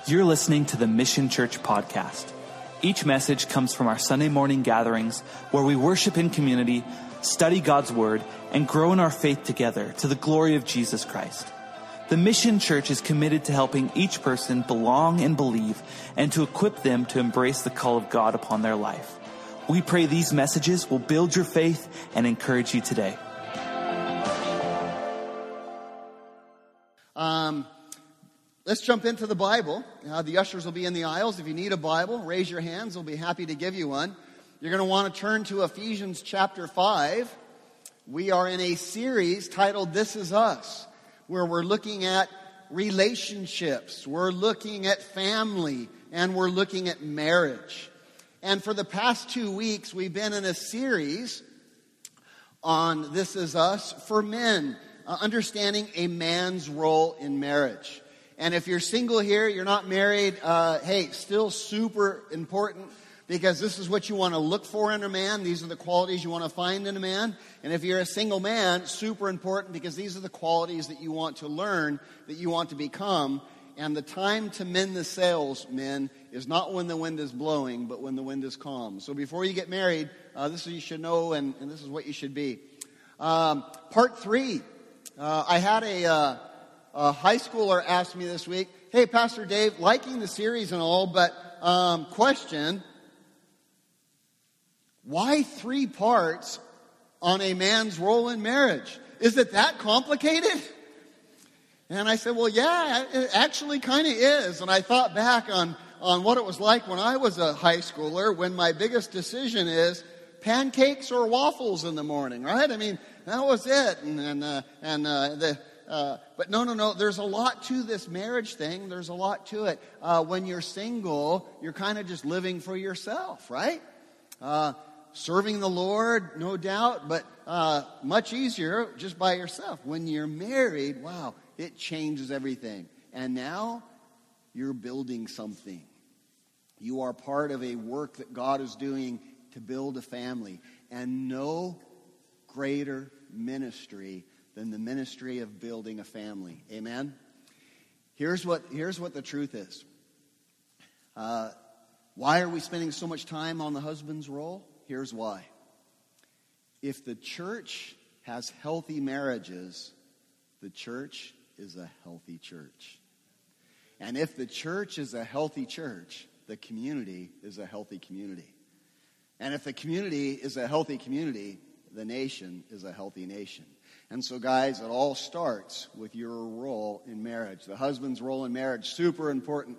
You're listening to the Mission Church podcast. Each message comes from our Sunday morning gatherings where we worship in community, study God's Word, and grow in our faith together to the glory of Jesus Christ. The Mission Church is committed to helping each person belong and believe and to equip them to embrace the call of God upon their life. We pray these messages will build your faith and encourage you today. Let's jump into the Bible. The ushers will be in the aisles. If you need a Bible, raise your hands. We'll be happy to give you one. You're going to want to turn to Ephesians chapter 5. We are in a series titled This Is Us, where we're looking at relationships, we're looking at family, and we're looking at marriage. And for the past 2 weeks, we've been in a series on This Is Us for men, understanding a man's role in marriage. And if you're single here, you're not married, hey, still super important, because this is what you want to look for in a man. These are the qualities you want to find in a man. And if you're a single man, super important, because these are the qualities that you want to learn, that you want to become. And the time to mend the sails, men, is not when the wind is blowing, but when the wind is calm. So before you get married, this is what you should know, and this is what you should be. Part 3. I had a high schooler asked me this week, hey, Pastor Dave, liking the series and all, but question, why 3 parts on a man's role in marriage? Is it that complicated? And I said, well, yeah, it actually kind of is. And I thought back on what it was like when I was a high schooler, when my biggest decision is pancakes or waffles in the morning, right? I mean, that was it. But no. There's a lot to this marriage thing. There's a lot to it. When you're single, you're kind of just living for yourself, right? Serving the Lord, no doubt, but much easier just by yourself. When you're married, wow, it changes everything. And now you're building something. You are part of a work that God is doing to build a family. And no greater ministry than the ministry of building a family. Amen? Here's what the truth is. Why are we spending so much time on the husband's role? Here's why. If the church has healthy marriages, the church is a healthy church. And if the church is a healthy church, the community is a healthy community. And if the community is a healthy community, the nation is a healthy nation. And so, guys, it all starts with your role in marriage. The husband's role in marriage, super important.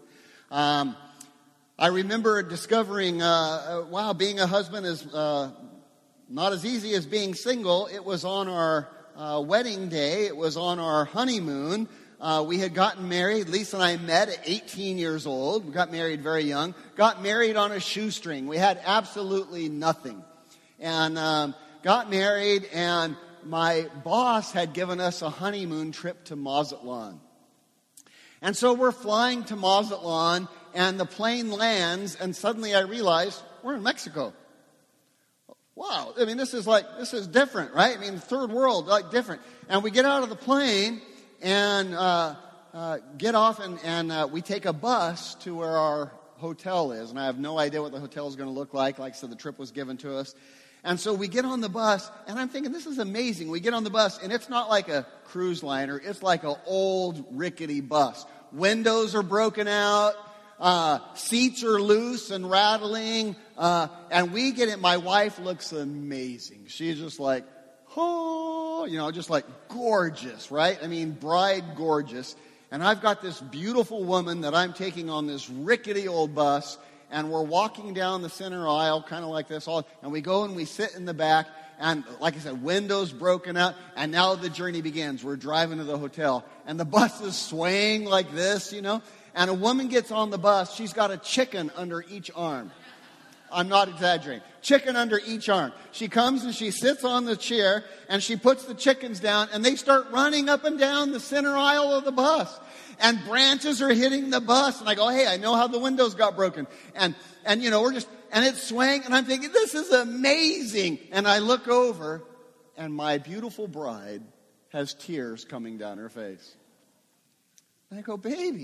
I remember discovering, being a husband is not as easy as being single. It was on our wedding day. It was on our honeymoon. We had gotten married. Lisa and I met at 18 years old. We got married very young. Got married on a shoestring. We had absolutely nothing. And got married, and my boss had given us a honeymoon trip to Mazatlan. And so we're flying to Mazatlan, and the plane lands, and suddenly I realize we're in Mexico. Wow, I mean, this is different, right? I mean, third world, like different. And we get out of the plane and get off, and we take a bus to where our hotel is. And I have no idea what the hotel is going to look like. Like I said, the trip was given to us. And so we get on the bus, and I'm thinking, this is amazing. We get on the bus, and it's not like a cruise liner. It's like an old, rickety bus. Windows are broken out. Seats are loose and rattling. And we get it. My wife looks amazing. She's just like, oh, just like gorgeous, right? I mean, bride gorgeous. And I've got this beautiful woman that I'm taking on this rickety old bus. And we're walking down the center aisle, kind of like this, and we go and we sit in the back, and like I said, windows broken out, and now the journey begins. We're driving to the hotel, and the bus is swaying like this, and a woman gets on the bus. She's got a chicken under each arm. I'm not exaggerating. Chicken under each arm. She comes and she sits on the chair, and she puts the chickens down, and they start running up and down the center aisle of the bus. And branches are hitting the bus. And I go, hey, I know how the windows got broken. And it's swaying. And I'm thinking, this is amazing. And I look over, and my beautiful bride has tears coming down her face. And I go, baby,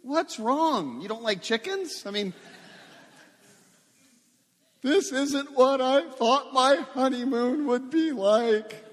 What's wrong? You don't like chickens? I mean, this isn't what I thought my honeymoon would be like.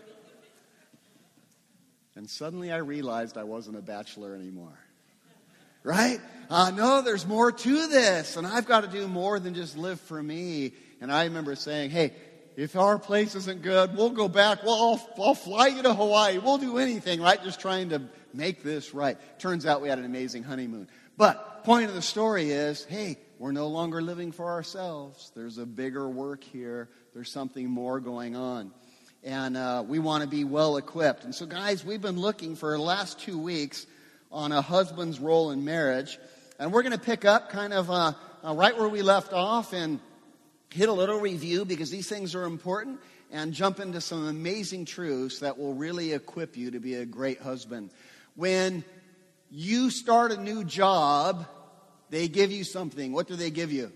And suddenly I realized I wasn't a bachelor anymore. Right? No, there's more to this. And I've got to do more than just live for me. And I remember saying, hey, if our place isn't good, we'll go back. Well, I'll fly you to Hawaii. We'll do anything, right? Just trying to make this right. Turns out we had an amazing honeymoon. But point of the story is, hey, we're no longer living for ourselves. There's a bigger work here. There's something more going on. And we want to be well equipped. And so, guys, we've been looking for the last 2 weeks on a husband's role in marriage. And we're going to pick up kind of right where we left off and hit a little review because these things are important and jump into some amazing truths that will really equip you to be a great husband. When you start a new job, they give you something. What do they give you?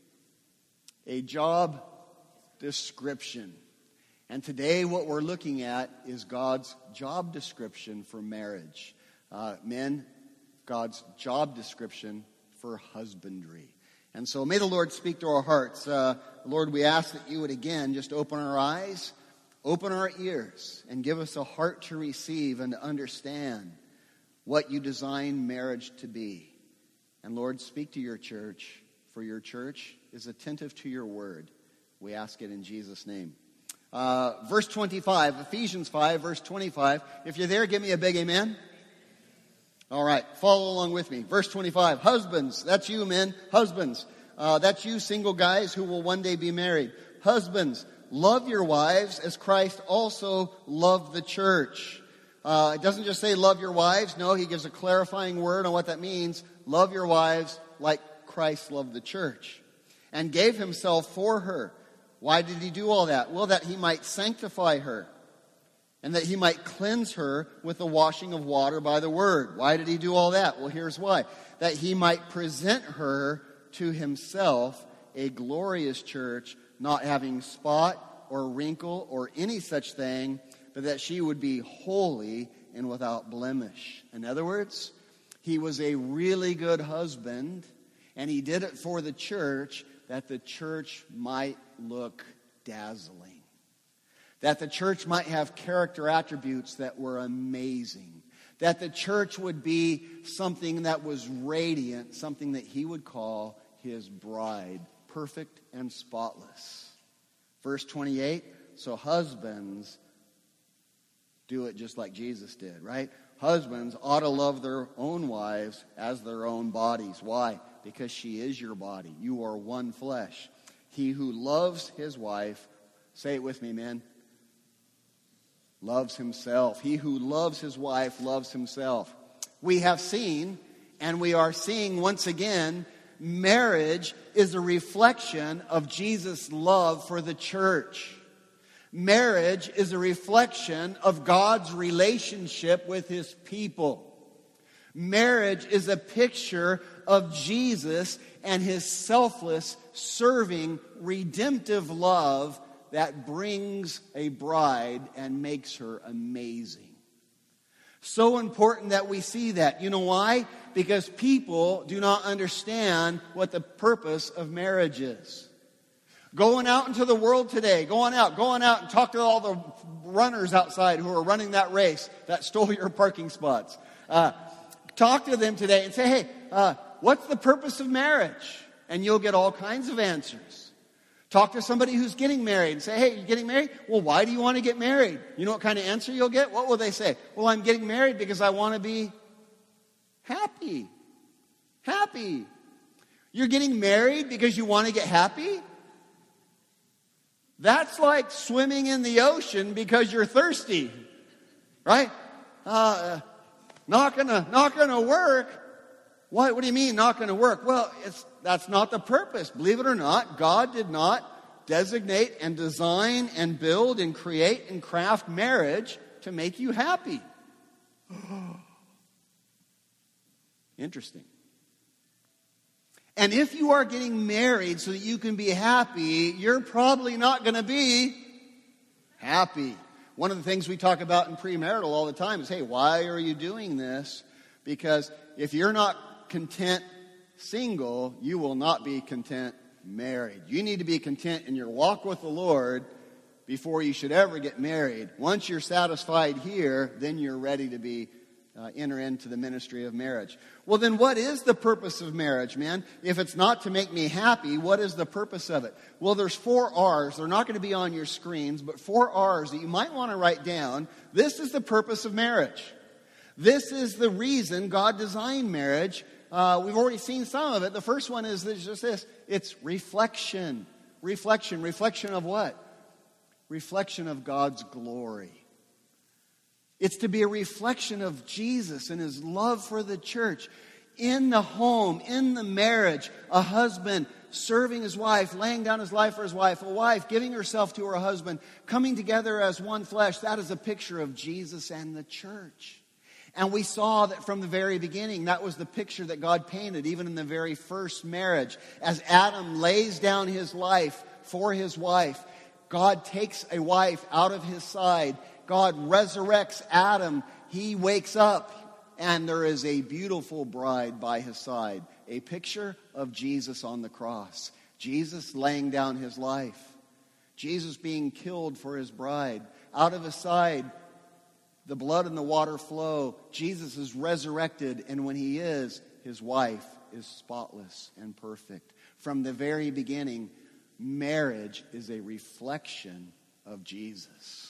A job description. And today what we're looking at is God's job description for marriage. Men, God's job description for husbandry. And so may the Lord speak to our hearts. Lord, we ask that you would again just open our eyes, open our ears, and give us a heart to receive and to understand what you designed marriage to be. And Lord, speak to your church, for your church is attentive to your word. We ask it in Jesus' name. Verse 25, Ephesians 5, verse 25. If you're there, give me a big amen. All right, follow along with me. Verse 25, husbands, that's you, men. Husbands, that's you single guys who will one day be married. Husbands, love your wives as Christ also loved the church. It doesn't just say love your wives. No, he gives a clarifying word on what that means. Love your wives like Christ loved the church and gave himself for her. Why did he do all that? Well, that he might sanctify her and that he might cleanse her with the washing of water by the word. Why did he do all that? Well, here's why. That he might present her to himself a glorious church, not having spot or wrinkle or any such thing, but that she would be holy and without blemish. In other words, he was a really good husband, and he did it for the church, that the church might look dazzling. That the church might have character attributes that were amazing. That the church would be something that was radiant, something that he would call his bride, perfect and spotless. Verse 28, so husbands do it just like Jesus did, right? Husbands ought to love their own wives as their own bodies. Why? Because she is your body. You are one flesh. He who loves his wife, say it with me, men, loves himself. He who loves his wife loves himself. We have seen, and we are seeing once again, marriage is a reflection of Jesus' love for the church. Marriage is a reflection of God's relationship with his people. Marriage is a picture of Jesus and his selfless, serving, redemptive love that brings a bride and makes her amazing. So important that we see that. You know why? Because people do not understand what the purpose of marriage is. Going out into the world today, going out and talk to all the runners outside who are running that race that stole your parking spots. Talk to them today and say, hey, what's the purpose of marriage? And you'll get all kinds of answers. Talk to somebody who's getting married and say, hey, you're getting married? Well, why do you want to get married? You know what kind of answer you'll get? What will they say? Well, I'm getting married because I want to be happy. Happy. You're getting married because you want to get happy? That's like swimming in the ocean because you're thirsty. Right? Not gonna work. What do you mean not going to work? Well, that's not the purpose. Believe it or not, God did not designate and design and build and create and craft marriage to make you happy. Interesting. And if you are getting married so that you can be happy, you're probably not going to be happy. One of the things we talk about in premarital all the time is, hey, why are you doing this? Because if you're not content single, you will not be content married. You need to be content in your walk with the Lord before you should ever get married. Once you're satisfied here, then you're ready to be enter into the ministry of marriage. Well, then what is the purpose of marriage, man? If it's not to make me happy, what is the purpose of it? Well, there's 4 R's. They're not going to be on your screens, but 4 R's that you might want to write down. This is the purpose of marriage. This is the reason God designed marriage. We've already seen some of it. The first one is just this. It's reflection. Reflection. Reflection of what? Reflection of God's glory. It's to be a reflection of Jesus and His love for the church. In the home, in the marriage, a husband serving his wife, laying down his life for his wife, a wife giving herself to her husband, coming together as one flesh. That is a picture of Jesus and the church. And we saw that from the very beginning, that was the picture that God painted, even in the very first marriage. As Adam lays down his life for his wife, God takes a wife out of his side. God resurrects Adam. He wakes up, and there is a beautiful bride by his side. A picture of Jesus on the cross. Jesus laying down his life. Jesus being killed for his bride. Out of his side, the blood and the water flow. Jesus is resurrected, and when he is, his wife is spotless and perfect. From the very beginning, marriage is a reflection of Jesus.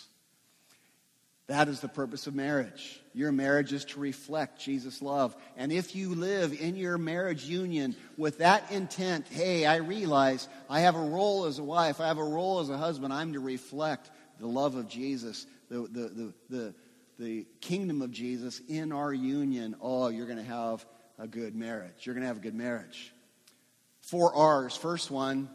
That is the purpose of marriage. Your marriage is to reflect Jesus' love. And if you live in your marriage union with that intent, hey, I realize I have a role as a wife, I have a role as a husband, I'm to reflect the love of Jesus, the kingdom of Jesus in our union, oh, you're going to have a good marriage. You're going to have a good marriage. 4 R's. First one,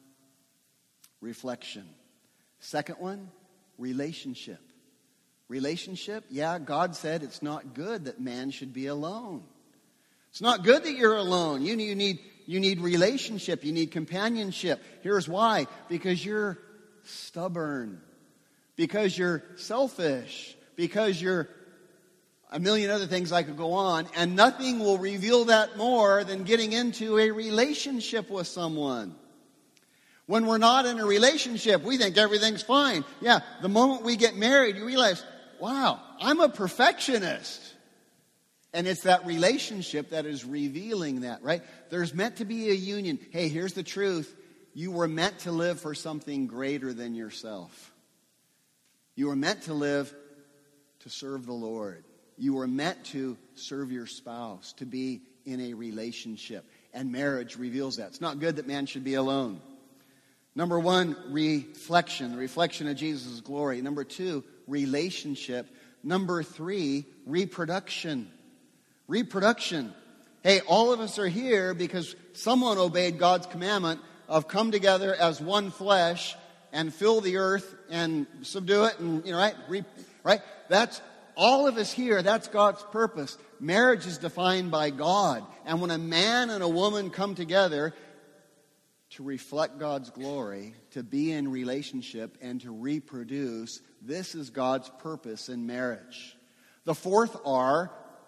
reflection. Second one, relationship. Relationship, yeah, God said it's not good that man should be alone. It's not good that you're alone. You need relationship. You need companionship. Here's why. Because you're stubborn. Because you're selfish. Because you're a million other things I could go on. And nothing will reveal that more than getting into a relationship with someone. When we're not in a relationship, we think everything's fine. Yeah, the moment we get married, you realize, wow, I'm a perfectionist. And it's that relationship that is revealing that, right? There's meant to be a union. Hey, here's the truth. You were meant to live for something greater than yourself. You were meant to live to serve the Lord. You were meant to serve your spouse, to be in a relationship. And marriage reveals that. It's not good that man should be alone. Number 1, reflection. The reflection of Jesus' glory. Number 2, relationship. Number 3, reproduction. Reproduction. Hey, all of us are here because someone obeyed God's commandment of come together as one flesh and fill the earth and subdue it and, right? That's all of us here. That's God's purpose. Marriage is defined by God. And when a man and a woman come together to reflect God's glory, to be in relationship, and to reproduce, this is God's purpose in marriage. The 4th R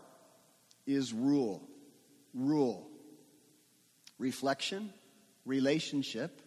is rule. Rule. Reflection, relationship,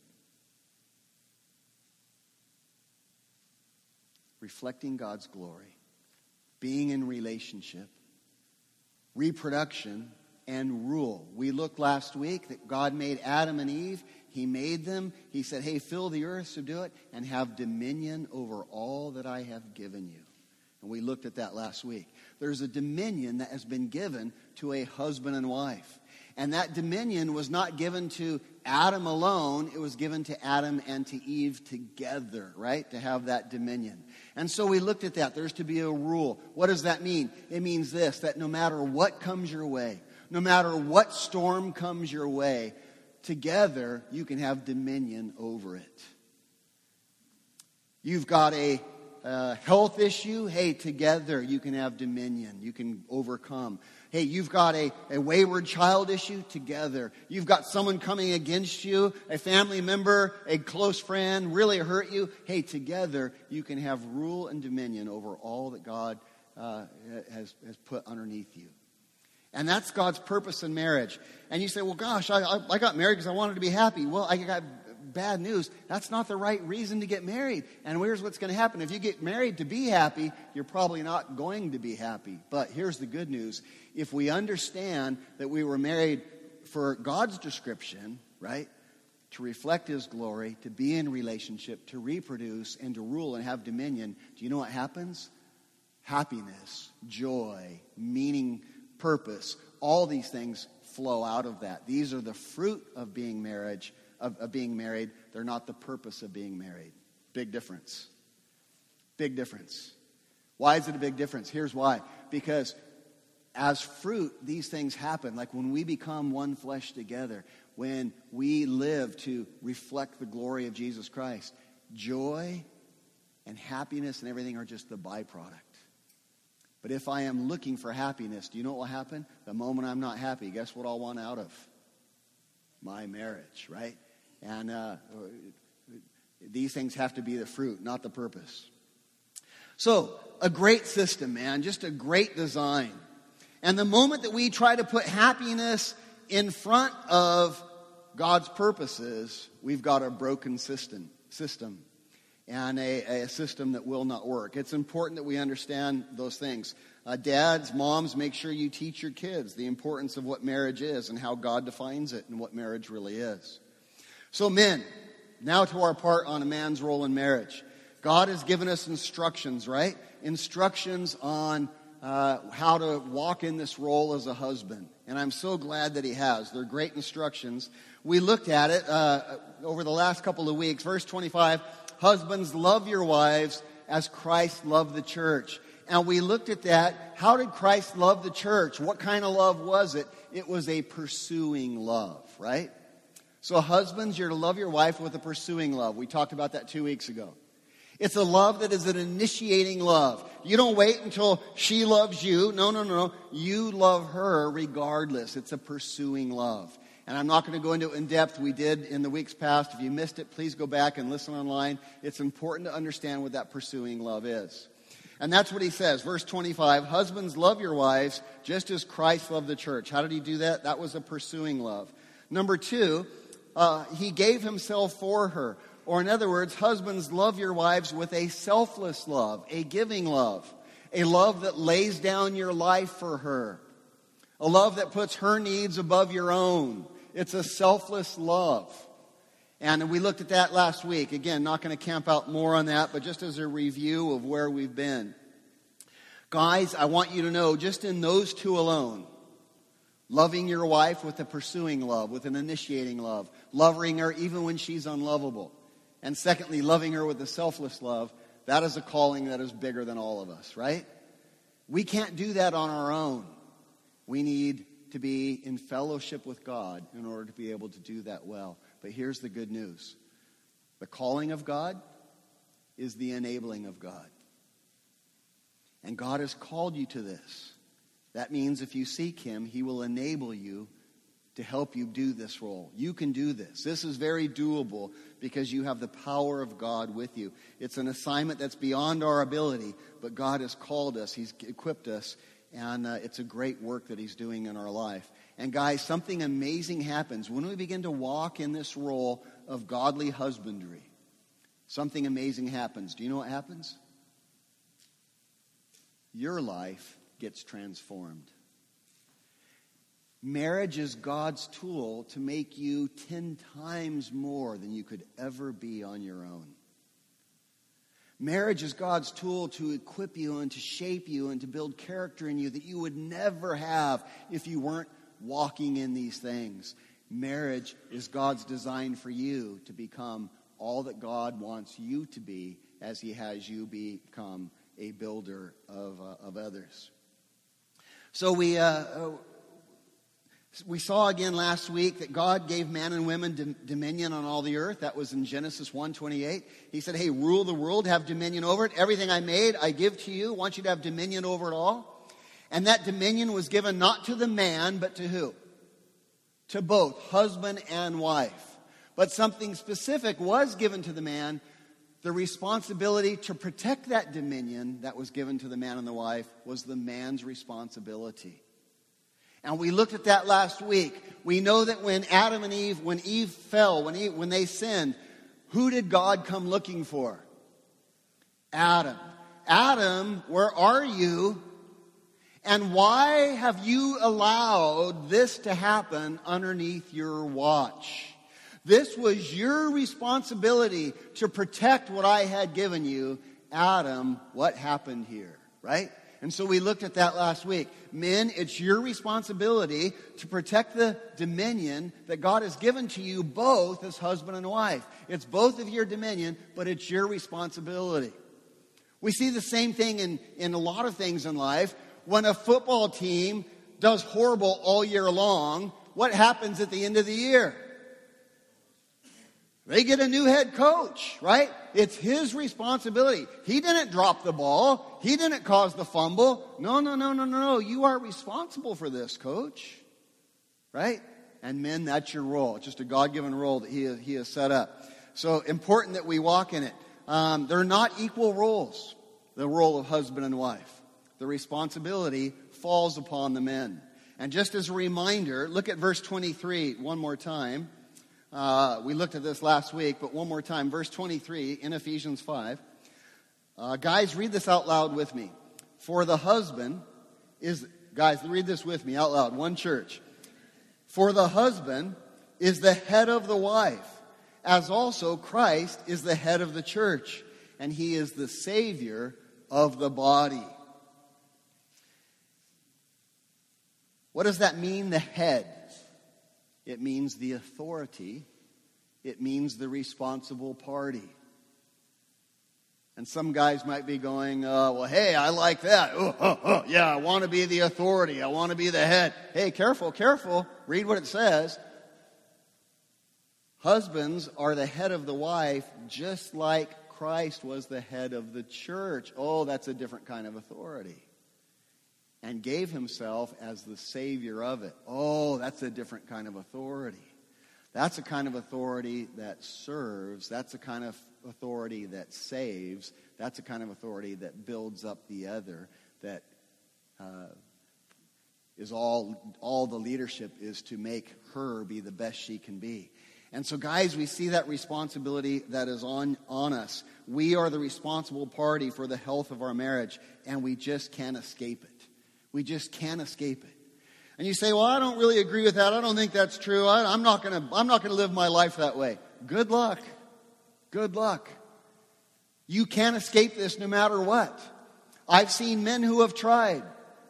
reflecting God's glory, being in relationship, reproduction, and rule. We looked last week that God made Adam and Eve. He made them. He said, hey, fill the earth, subdue it, and have dominion over all that I have given you. And we looked at that last week. There's a dominion that has been given to a husband and wife. And that dominion was not given to Adam alone. It was given to Adam and to Eve together, right? To have that dominion. And so we looked at that. There's to be a rule. What does that mean? It means this, that no matter what comes your way, no matter what storm comes your way, together you can have dominion over it. You've got a health issue. Hey, together you can have dominion. You can overcome. Hey, you've got a wayward child issue. Together. You've got someone coming against you, a family member, a close friend, really hurt you. Hey, together you can have rule and dominion over all that God has put underneath you. And that's God's purpose in marriage. And you say, well, gosh, I got married because I wanted to be happy. Well, I got bad news. That's not the right reason to get married. And here's what's going to happen. If you get married to be happy, you're probably not going to be happy. But here's the good news. If we understand that we were married for God's description, right, to reflect His glory, to be in relationship, to reproduce, and to rule and have dominion, do you know what happens? Happiness, joy, meaning, purpose, all these things flow out of that. These are the fruit of being married. They're not the purpose of being married. Big difference. Big difference. Why is it a big difference? Here's why. Because as fruit, these things happen. Like when we become one flesh together, when we live to reflect the glory of Jesus Christ, joy and happiness and everything are just the byproduct. But if I am looking for happiness, do you know what will happen? The moment I'm not happy, guess what I'll want out of? My marriage, right? And these things have to be the fruit, not the purpose. So, a great system, man. Just a great design. And the moment that we try to put happiness in front of God's purposes, we've got a broken system. And a system that will not work. It's important that we understand those things. Dads, moms, make sure you teach your kids the importance of what marriage is and how God defines it and what marriage really is. So men, now to our part on a man's role in marriage. God has given us instructions, right? Instructions on how to walk in this role as a husband. And I'm so glad that He has. They're great instructions. We looked at it over the last couple of weeks. Verse 25, husbands, love your wives as Christ loved the church. And we looked at that. How did Christ love the church? What kind of love was it? It was a pursuing love, right? So husbands, you're to love your wife with a pursuing love. We talked about that 2 weeks ago. It's a love that is an initiating love. You don't wait until she loves you. No. You love her regardless. It's a pursuing love. And I'm not going to go into it in depth. We did in the weeks past. If you missed it, please go back and listen online. It's important to understand what that pursuing love is. And that's what he says. Verse 25, husbands, love your wives just as Christ loved the church. How did He do that? That was a pursuing love. Number 2, He gave Himself for her. Or in other words, husbands, love your wives with a selfless love, a giving love, a love that lays down your life for her, a love that puts her needs above your own. It's a selfless love. And we looked at that last week. Again, not going to camp out more on that, but just as a review of where we've been. Guys, I want you to know, just in those two alone, loving your wife with a pursuing love, with an initiating love, loving her even when she's unlovable. And secondly, loving her with a selfless love, that is a calling that is bigger than all of us, right? We can't do that on our own. We need to be in fellowship with God in order to be able to do that well. But here's the good news. The calling of God is the enabling of God. And God has called you to this. That means if you seek Him, He will enable you to help you do this role. You can do this. This is very doable because you have the power of God with you. It's an assignment that's beyond our ability, but God has called us. He's equipped us, and it's a great work that He's doing in our life. And guys, something amazing happens when we begin to walk in this role of godly husbandry. Something amazing happens. Do you know what happens? Your life gets transformed. Marriage is God's tool to make you 10 times more than you could ever be on your own. Marriage is God's tool to equip you and to shape you and to build character in you that you would never have if you weren't walking in these things. Marriage is God's design for you to become all that God wants you to be as He has you become a builder of others. So we saw again last week that God gave man and women dominion on all the earth. That was in Genesis 1:28. He said, hey, rule the world, have dominion over it. Everything I made, I give to you. I want you to have dominion over it all. And that dominion was given not to the man, but to who? To both, husband and wife. But something specific was given to the man. The responsibility to protect that dominion that was given to the man and the wife was the man's responsibility. And we looked at that last week. We know that when Adam and Eve, when Eve fell, when they sinned, who did God come looking for? Adam. Adam, where are you? And why have you allowed this to happen underneath your watch? This was your responsibility to protect what I had given you. Adam, what happened here, right? And so we looked at that last week. Men, it's your responsibility to protect the dominion that God has given to you both as husband and wife. It's both of your dominion, but it's your responsibility. We see the same thing in a lot of things in life. When a football team does horrible all year long, what happens at the end of the year? They get a new head coach, right? It's his responsibility. He didn't drop the ball. He didn't cause the fumble. No. You are responsible for this, coach. Right? And men, that's your role. It's just a God-given role that he has set up. So important that we walk in it. They're not equal roles, the role of husband and wife. The responsibility falls upon the men. And just as a reminder, look at verse 23 one more time. We looked at this last week, but one more time. Verse 23 in Ephesians 5. Guys, read this out loud with me. For the husband is... Guys, read this with me out loud. One church. For the husband is the head of the wife, as also Christ is the head of the church, and he is the Savior of the body. What does that mean, the head? It means the authority. It means the responsible party. And some guys might be going, well, hey, I like that. Yeah, I want to be the authority. I want to be the head. Hey, careful. Read what it says. Husbands are the head of the wife, just like Christ was the head of the church. Oh, that's a different kind of authority. And gave himself as the Savior of it. Oh, that's a different kind of authority. That's a kind of authority that serves. That's a kind of authority that saves. That's a kind of authority that builds up the other. That is all the leadership is to make her be the best she can be. And so, guys, we see that responsibility that is on us. We are the responsible party for the health of our marriage, and we just can't escape it. We just can't escape it. And you say, well, I don't really agree with that. I don't think that's true. I'm not going to live my life that way. Good luck. Good luck. You can't escape this no matter what. I've seen men who have tried.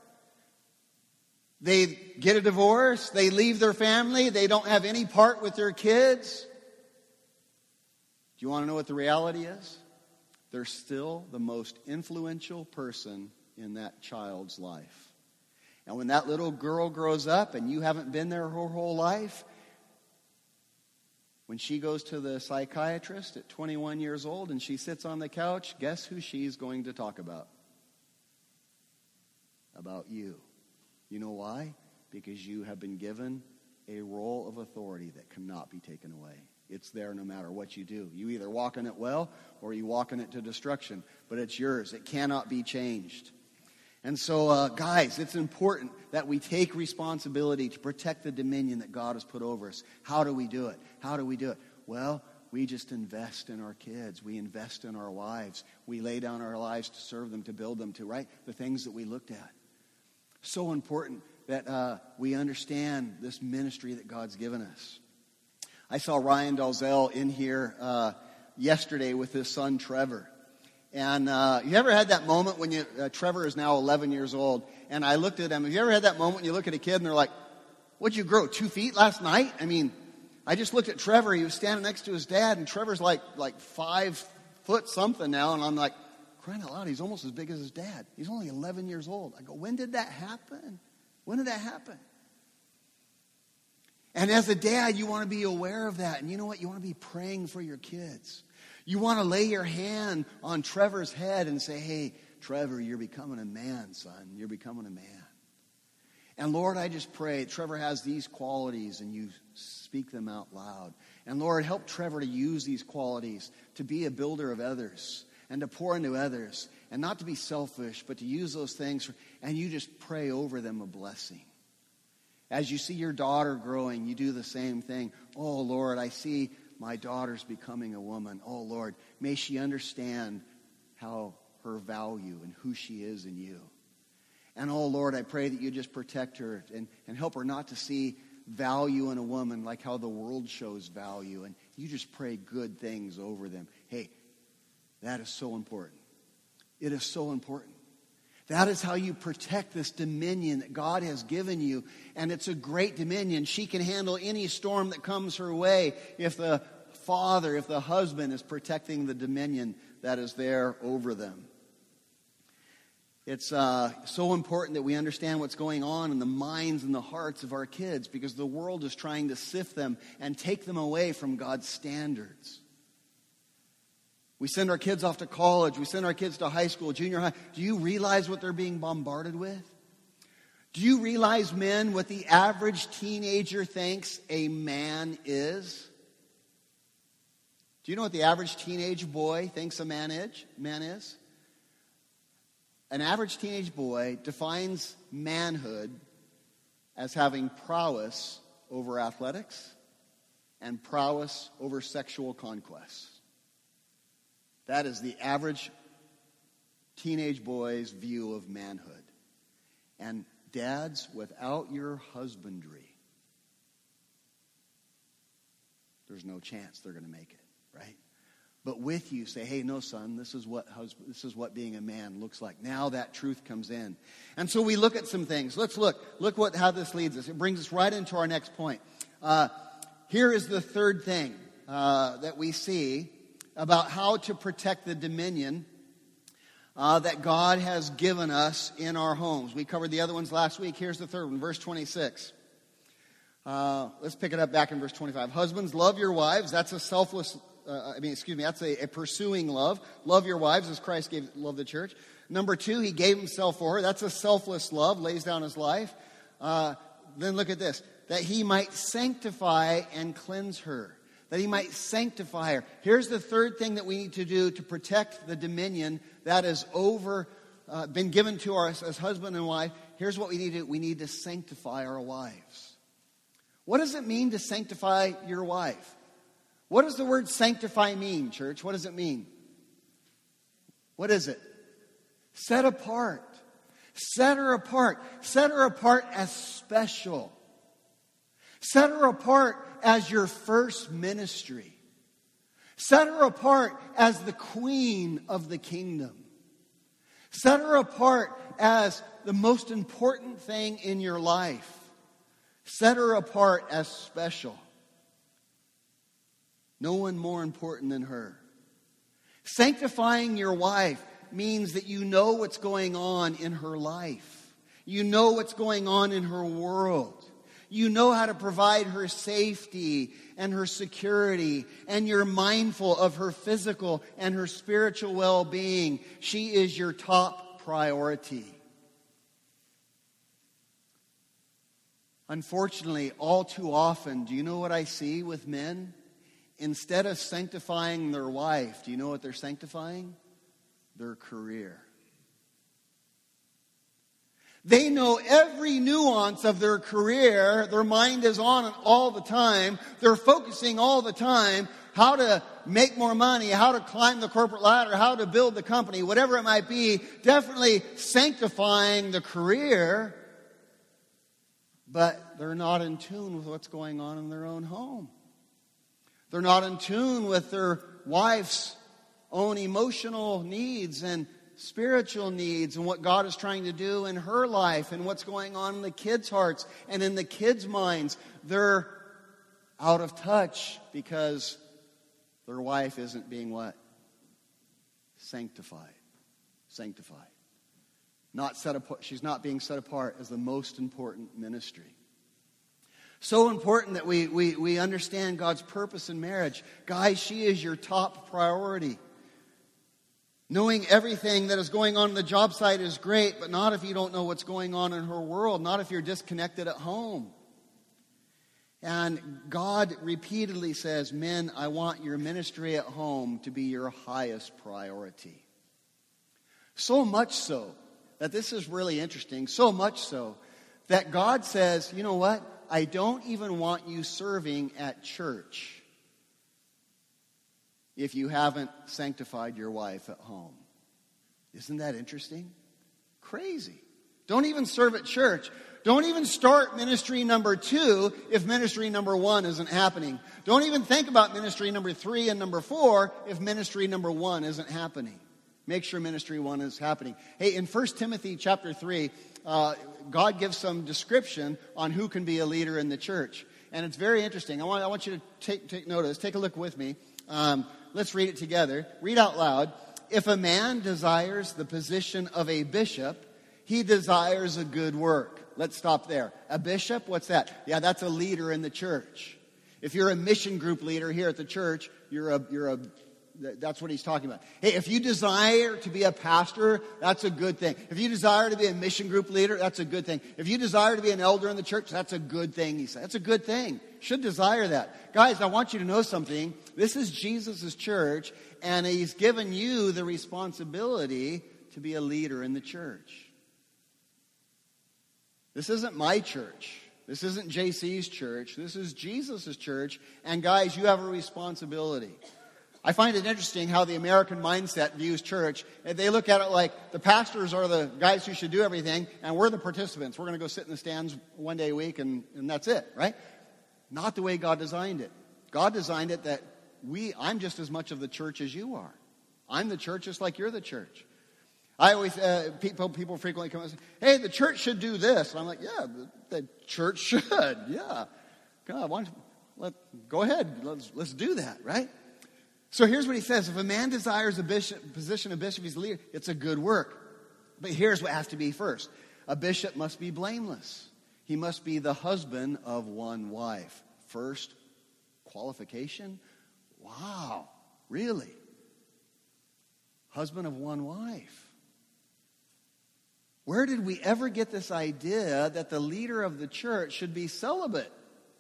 They get a divorce. They leave their family. They don't have any part with their kids. Do you want to know what the reality is? They're still the most influential person in that child's life. And when that little girl grows up and you haven't been there her whole life, when she goes to the psychiatrist at 21 years old and she sits on the couch, guess who she's going to talk about? About you. You know why? Because you have been given a role of authority that cannot be taken away. It's there no matter what you do. You either walk in it well or you walk in it to destruction. But it's yours. It cannot be changed. And so, guys, it's important that we take responsibility to protect the dominion that God has put over us. How do we do it? Well, we just invest in our kids. We invest in our wives. We lay down our lives to serve them, to build them, to, right? The things that we looked at. So important that we understand this ministry that God's given us. I saw Ryan Dalzell in here yesterday with his son, Trevor. And you ever had that moment when Trevor is now 11 years old, and I looked at him. Have you ever had that moment when you look at a kid and they're like, what'd you grow, 2 feet last night? I mean, I just looked at Trevor. He was standing next to his dad, and Trevor's like 5 foot something now, and I'm like, crying out loud, he's almost as big as his dad. He's only 11 years old. I go, when did that happen? When did that happen? And as a dad, you want to be aware of that. And you know what? You want to be praying for your kids. You want to lay your hand on Trevor's head and say, hey, Trevor, you're becoming a man, son. You're becoming a man. And Lord, I just pray, Trevor has these qualities and you speak them out loud. And Lord, help Trevor to use these qualities to be a builder of others and to pour into others and not to be selfish, but to use those things. And you just pray over them a blessing. As you see your daughter growing, you do the same thing. Oh, Lord, I see my daughter's becoming a woman. Oh, Lord, may she understand how her value and who she is in you. And, oh, Lord, I pray that you just protect her and help her not to see value in a woman like how the world shows value. And you just pray good things over them. Hey, that is so important. It is so important. That is how you protect this dominion that God has given you. And it's a great dominion. She can handle any storm that comes her way if the father, if the husband is protecting the dominion that is there over them. It's so important that we understand what's going on in the minds and the hearts of our kids, because the world is trying to sift them and take them away from God's standards. We send our kids off to college. We send our kids to high school, junior high. Do you realize what they're being bombarded with? Do you realize, men, what the average teenager thinks a man is? Do you know what the average teenage boy thinks a man is? An average teenage boy defines manhood as having prowess over athletics and prowess over sexual conquests. That is the average teenage boy's view of manhood. And dads, without your husbandry, there's no chance they're going to make it, right? But with you, say, hey, no, son, this is what being a man looks like. Now that truth comes in. And so we look at some things. Let's look how this leads us. It brings us right into our next point. Here is the third thing that we see about how to protect the dominion that God has given us in our homes. We covered the other ones last week. Here's the third one, verse 26. Let's pick it up back in verse 25. Husbands, love your wives. That's that's a pursuing love. Love your wives as Christ loved the church. Number 2, he gave himself for her. That's a selfless love, lays down his life. Then look at this, that he might sanctify and cleanse her. That he might sanctify her. Here's the third thing that we need to do to protect the dominion that is been given to us as husband and wife. Here's what we need to do. We need to sanctify our wives. What does it mean to sanctify your wife? What does the word sanctify mean, church? What does it mean? What is it? Set apart. Set her apart. Set her apart as special. Set her apart as your first ministry. Set her apart as the queen of the kingdom. Set her apart as the most important thing in your life. Set her apart as special. No one more important than her. Sanctifying your wife means that you know what's going on in her life. You know what's going on in her world. You know how to provide her safety and her security, and you're mindful of her physical and her spiritual well-being. She is your top priority. Unfortunately, all too often, do you know what I see with men? Instead of sanctifying their wife, do you know what they're sanctifying? Their career. They know every nuance of their career. Their mind is on it all the time. They're focusing all the time how to make more money, how to climb the corporate ladder, how to build the company, whatever it might be. Definitely sanctifying the career, but they're not in tune with what's going on in their own home. They're not in tune with their wife's own emotional needs and spiritual needs and what God is trying to do in her life and what's going on in the kids' hearts and in the kids' minds. They're out of touch because their wife isn't being what? Sanctified. Sanctified. Not set apart. She's not being set apart as the most important ministry. So important that we understand God's purpose in marriage. Guys, she is your top priority. Knowing everything that is going on in the job site is great, but not if you don't know what's going on in her world, not if you're disconnected at home. And God repeatedly says, men, I want your ministry at home to be your highest priority. So much so that this is really interesting, so much so that God says, you know what? I don't even want you serving at church if you haven't sanctified your wife at home. Isn't that interesting? Crazy. Don't even serve at church. Don't even start ministry number 2 if ministry number 1 isn't happening. Don't even think about ministry number 3 and number 4 if ministry number 1 isn't happening. Make sure ministry 1 is happening. Hey, in 1 Timothy chapter 3, God gives some description on who can be a leader in the church. And it's very interesting. I want you to take notice. Take a look with me. Let's read it together. Read out loud. If a man desires the position of a bishop, he desires a good work. Let's stop there. A bishop, what's that? Yeah, that's a leader in the church. If you're a mission group leader here at the church, that's what he's talking about. Hey, if you desire to be a pastor, that's a good thing. If you desire to be a mission group leader, that's a good thing. If you desire to be an elder in the church, that's a good thing, he said. That's a good thing. Should desire that. Guys, I want you to know something. This is Jesus' church, and he's given you the responsibility to be a leader in the church. This isn't my church. This isn't JC's church. This is Jesus' church. And guys, you have a responsibility. I find it interesting how the American mindset views church. They look at it like the pastors are the guys who should do everything, and we're the participants. We're going to go sit in the stands one day a week, and that's it, right? Not the way God designed it. God designed it that I'm just as much of the church as you are. I'm the church just like you're the church. I always, people frequently come and say, hey, the church should do this. And I'm like, yeah, the church should. Yeah. God, go ahead. Let's do that, right? So here's what he says. If a man desires a position of bishop, he's a leader, it's a good work. But here's what has to be first. A bishop must be blameless. He must be the husband of one wife. First qualification? Wow, really? Husband of one wife. Where did we ever get this idea that the leader of the church should be celibate?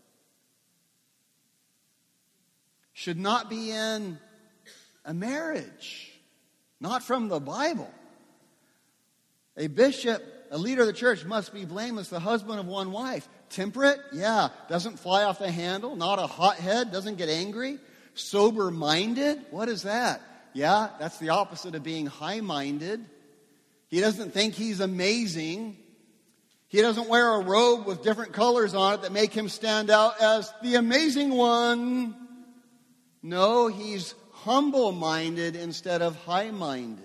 Should not be in a marriage. Not from the Bible. A bishop, a leader of the church, must be blameless, the husband of one wife. Temperate? Yeah. Doesn't fly off the handle. Not a hothead. Doesn't get angry. Sober-minded? What is that? Yeah, that's the opposite of being high-minded. He doesn't think he's amazing. He doesn't wear a robe with different colors on it that make him stand out as the amazing one. No, he's humble-minded instead of high-minded.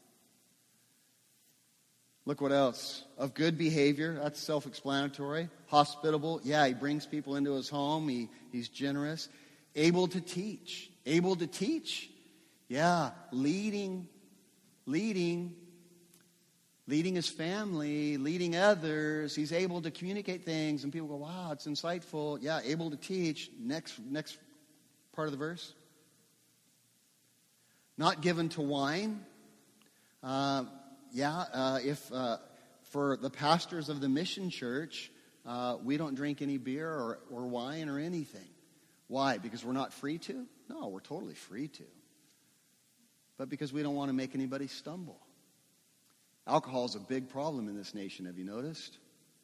Look what else. Of good behavior, that's self-explanatory. Hospitable, yeah, he brings people into his home. He's generous. Able to teach. Able to teach. Yeah, leading his family, leading others. He's able to communicate things, and people go, wow, it's insightful. Yeah, able to teach. Next part of the verse. Not given to wine. If for the pastors of the mission church, we don't drink any beer or wine or anything. Why? Because we're not free to? No, we're totally free to. But because we don't want to make anybody stumble. Alcohol is a big problem in this nation, have you noticed?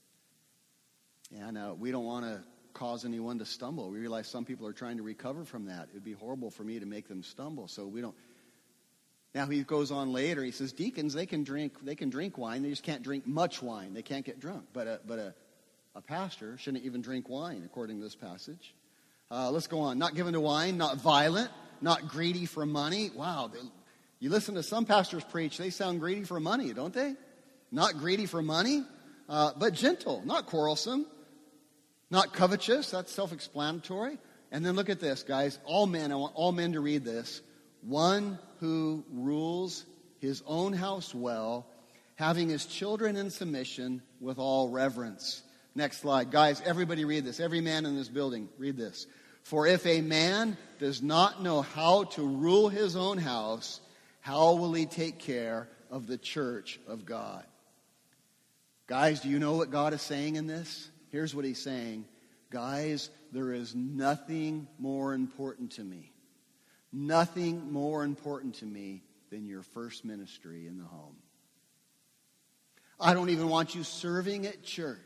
And we don't want to cause anyone to stumble. We realize some people are trying to recover from that. It would be horrible for me to make them stumble, so we don't. Now he goes on later, he says, deacons, they can drink wine, they just can't drink much wine. They can't get drunk. But a pastor shouldn't even drink wine, according to this passage. Let's go on. Not given to wine, not violent, not greedy for money. Wow, you listen to some pastors preach, they sound greedy for money, don't they? Not greedy for money, but gentle, not quarrelsome, not covetous. That's self-explanatory. And then look at this, guys. All men, I want all men to read this. One who rules his own house well, having his children in submission with all reverence. Next slide. Guys, everybody read this. Every man in this building, read this. For if a man does not know how to rule his own house, how will he take care of the church of God? Guys, do you know what God is saying in this? Here's what he's saying. Guys, there is nothing more important to me. Nothing more important to me than your first ministry in the home. I don't even want you serving at church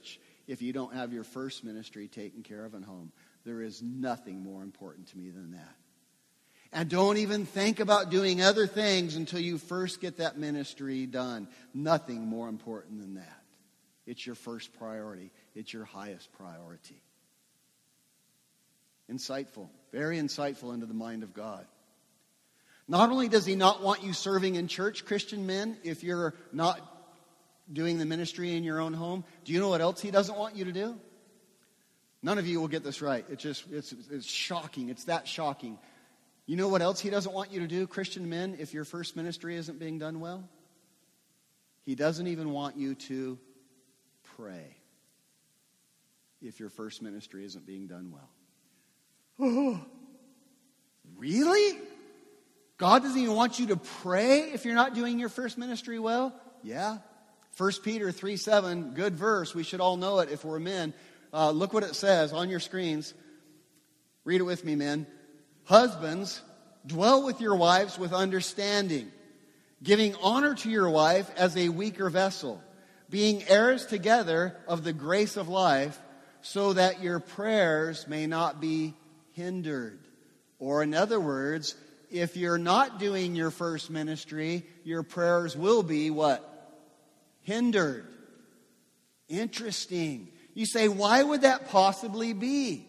if you don't have your first ministry taken care of at home. There is nothing more important to me than that. And don't even think about doing other things until you first get that ministry done. Nothing more important than that. It's your first priority. It's your highest priority. Insightful. Very insightful into the mind of God. Not only does he not want you serving in church, Christian men, if you're not doing the ministry in your own home, do you know what else he doesn't want you to do? None of you will get this right. It's shocking. It's that shocking. You know what else he doesn't want you to do, Christian men, if your first ministry isn't being done well? He doesn't even want you to pray if your first ministry isn't being done well. Oh, really? God doesn't even want you to pray if you're not doing your first ministry well? Yeah. 1 Peter 3:7, good verse. We should all know it if we're men. Look what it says on your screens. Read it with me, men. Husbands, dwell with your wives with understanding, giving honor to your wife as a weaker vessel, being heirs together of the grace of life, so that your prayers may not be hindered. Or in other words, if you're not doing your first ministry, your prayers will be what? Hindered. Interesting. You say, why would that possibly be?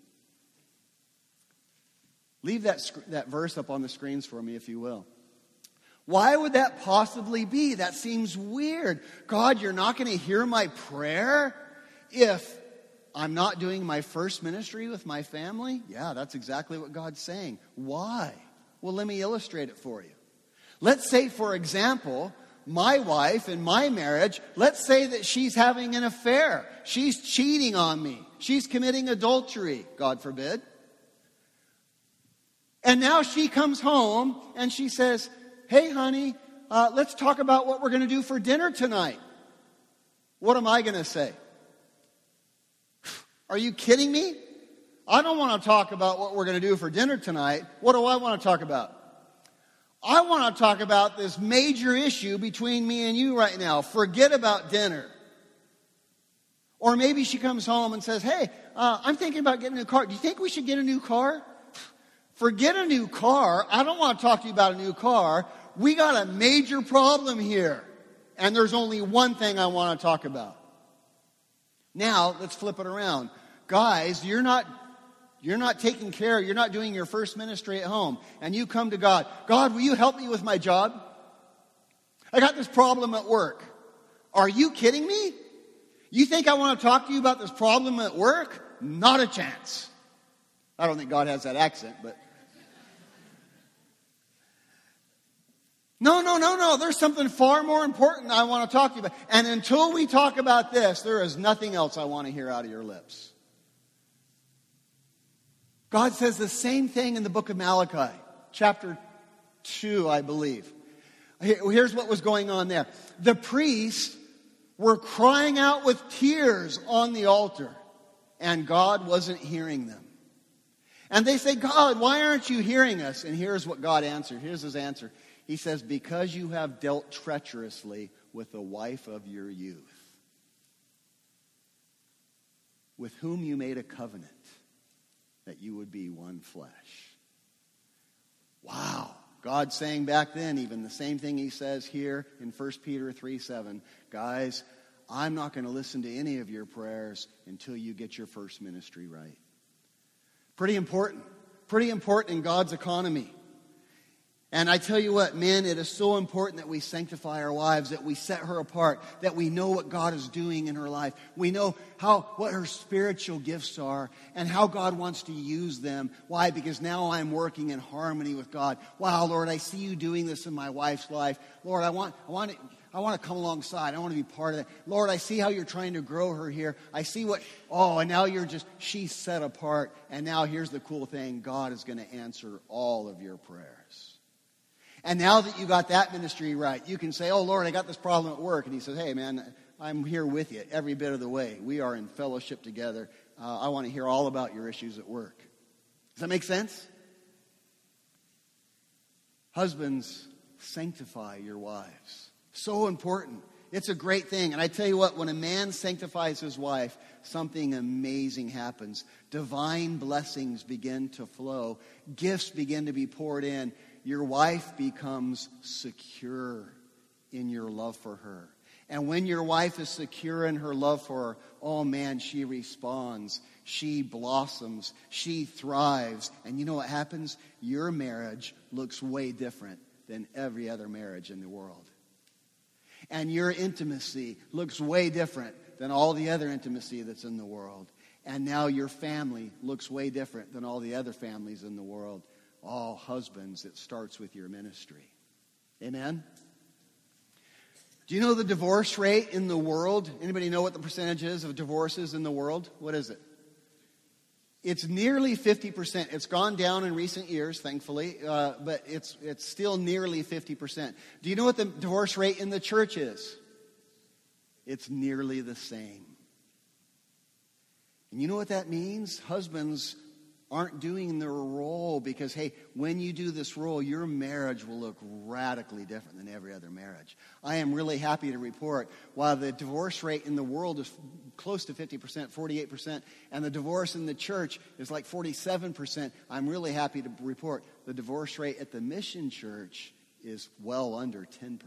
Leave that verse up on the screens for me, if you will. Why would that possibly be? That seems weird. God, you're not going to hear my prayer if I'm not doing my first ministry with my family? Yeah, that's exactly what God's saying. Why? Well, let me illustrate it for you. Let's say, for example, my wife in my marriage, let's say that she's having an affair. She's cheating on me. She's committing adultery, God forbid. And now she comes home and she says, hey, honey, let's talk about what we're going to do for dinner tonight. What am I going to say? Are you kidding me? I don't want to talk about what we're going to do for dinner tonight. What do I want to talk about? I want to talk about this major issue between me and you right now. Forget about dinner. Or maybe she comes home and says, hey, I'm thinking about getting a new car. Do you think we should get a new car? Forget a new car. I don't want to talk to you about a new car. We got a major problem here. And there's only one thing I want to talk about. Now, let's flip it around. Guys, you're not taking care, you're not doing your first ministry at home. And you come to God. God, will you help me with my job? I got this problem at work. Are you kidding me? You think I want to talk to you about this problem at work? Not a chance. I don't think God has that accent, but... No. There's something far more important I want to talk to you about. And until we talk about this, there is nothing else I want to hear out of your lips. God says the same thing in the book of Malachi, chapter 2, I believe. Here's what was going on there. The priests were crying out with tears on the altar, and God wasn't hearing them. And they say, God, why aren't you hearing us? And here's what God answered. Here's his answer. He says, because you have dealt treacherously with the wife of your youth, with whom you made a covenant that you would be one flesh. Wow. God saying back then even the same thing he says here in 1 Peter 3:7. Guys, I'm not going to listen to any of your prayers until you get your first ministry right. Pretty important. Pretty important in God's economy. And I tell you what, men, it is so important that we sanctify our wives, that we set her apart, that we know what God is doing in her life. We know what her spiritual gifts are and how God wants to use them. Why? Because now I'm working in harmony with God. Wow, Lord, I see you doing this in my wife's life. Lord, I want to come alongside. I want to be part of that. Lord, I see how you're trying to grow her here. I see and now she's set apart. And now here's the cool thing. God is going to answer all of your prayers. And now that you got that ministry right, you can say, oh, Lord, I got this problem at work. And he says, hey, man, I'm here with you every bit of the way. We are in fellowship together. I want to hear all about your issues at work. Does that make sense? Husbands, sanctify your wives. So important. It's a great thing. And I tell you what, when a man sanctifies his wife, something amazing happens. Divine blessings begin to flow. Gifts begin to be poured in. Your wife becomes secure in your love for her. And when your wife is secure in her love for her, oh man, she responds. She blossoms. She thrives. And you know what happens? Your marriage looks way different than every other marriage in the world. And your intimacy looks way different than all the other intimacy that's in the world. And now your family looks way different than all the other families in the world. Oh, husbands, it starts with your ministry. Amen? Do you know the divorce rate in the world? Anybody know what the percentage is of divorces in the world? What is it? It's nearly 50%. It's gone down in recent years, thankfully, but it's still nearly 50%. Do you know what the divorce rate in the church is? It's nearly the same. And you know what that means? Husbands aren't doing their role because, hey, when you do this role, your marriage will look radically different than every other marriage. I am really happy to report, while the divorce rate in the world is close to 50%, 48%, and the divorce in the church is like 47%, I'm really happy to report the divorce rate at the Mission Church is well under 10%.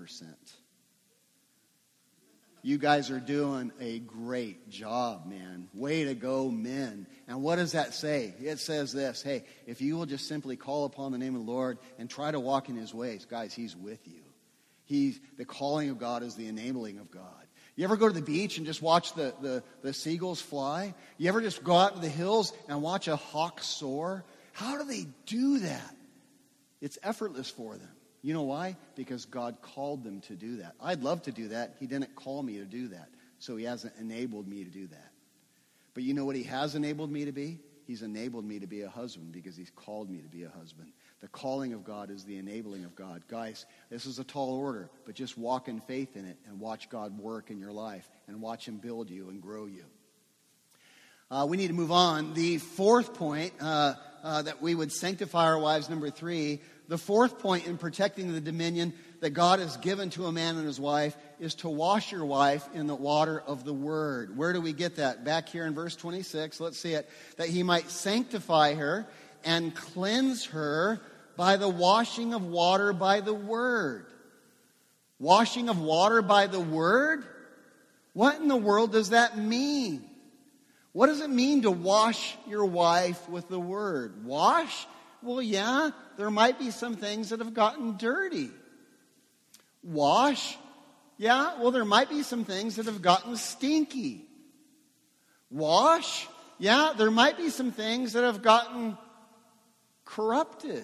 You guys are doing a great job, man. Way to go, men. And what does that say? It says this, hey, if you will just simply call upon the name of the Lord and try to walk in his ways, guys, he's with you. The calling of God is the enabling of God. You ever go to the beach and just watch the seagulls fly? You ever just go out to the hills and watch a hawk soar? How do they do that? It's effortless for them. You know why? Because God called them to do that. I'd love to do that. He didn't call me to do that. So he hasn't enabled me to do that. But you know what he has enabled me to be? He's enabled me to be a husband because he's called me to be a husband. The calling of God is the enabling of God. Guys, this is a tall order, but just walk in faith in it and watch God work in your life and watch him build you and grow you. We need to move on. The fourth point, that we would sanctify our wives, number 3, the fourth point in protecting the dominion that God has given to a man and his wife is to wash your wife in the water of the word. Where do we get that? Back here in verse 26, let's see it. That he might sanctify her and cleanse her by the washing of water by the word. Washing of water by the word? What in the world does that mean? What does it mean to wash your wife with the word? Wash? Well, yeah, there might be some things that have gotten dirty. Wash? Yeah, well, there might be some things that have gotten stinky. Wash? Yeah, there might be some things that have gotten corrupted.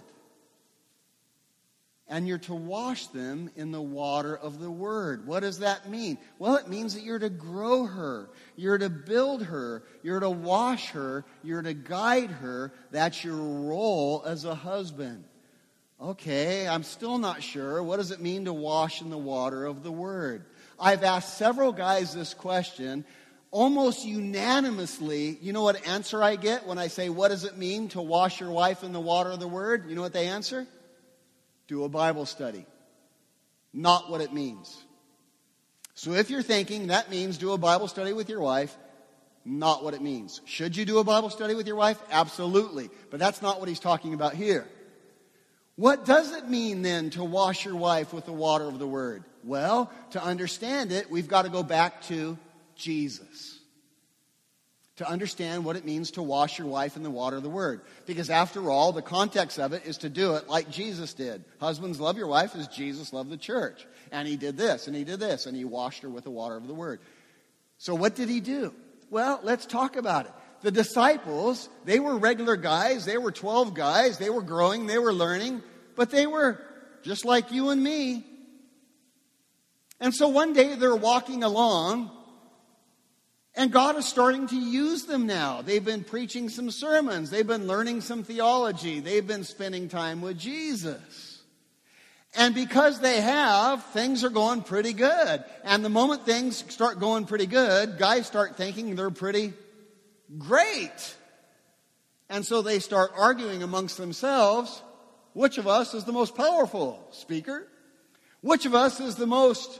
And you're to wash them in the water of the word. What does that mean? Well, it means that you're to grow her. You're to build her. You're to wash her. You're to guide her. That's your role as a husband. Okay, I'm still not sure. What does it mean to wash in the water of the word? I've asked several guys this question. Almost unanimously, you know what answer I get when I say, what does it mean to wash your wife in the water of the word? You know what they answer? Do a Bible study. Not what it means. So if you're thinking that means do a Bible study with your wife, not what it means. Should you do a Bible study with your wife? Absolutely. But that's not what he's talking about here. What does it mean then to wash your wife with the water of the word? Well, to understand it, we've got to go back to Jesus. To understand what it means to wash your wife in the water of the word. Because after all, the context of it is to do it like Jesus did. Husbands, love your wife as Jesus loved the church. And he did this, and he did this, and he washed her with the water of the word. So what did he do? Well, let's talk about it. The disciples, they were regular guys. They were 12 guys. They were growing. They were learning. But they were just like you and me. And so one day they're walking along, and God is starting to use them now. They've been preaching some sermons. They've been learning some theology. They've been spending time with Jesus. And because they have, things are going pretty good. And the moment things start going pretty good, guys start thinking they're pretty great. And so they start arguing amongst themselves, which of us is the most powerful speaker? Which of us is the most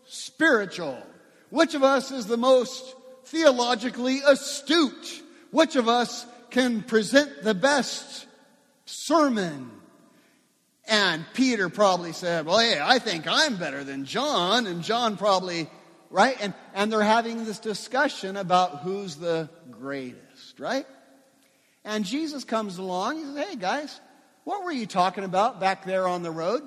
spiritual? Which of us is the most theologically astute? Which of us can present the best sermon? And Peter probably said, well, hey, I think I'm better than John. And John probably, right? And they're having this discussion about who's the greatest, right? And Jesus comes along. He says, hey, guys, what were you talking about back there on the road?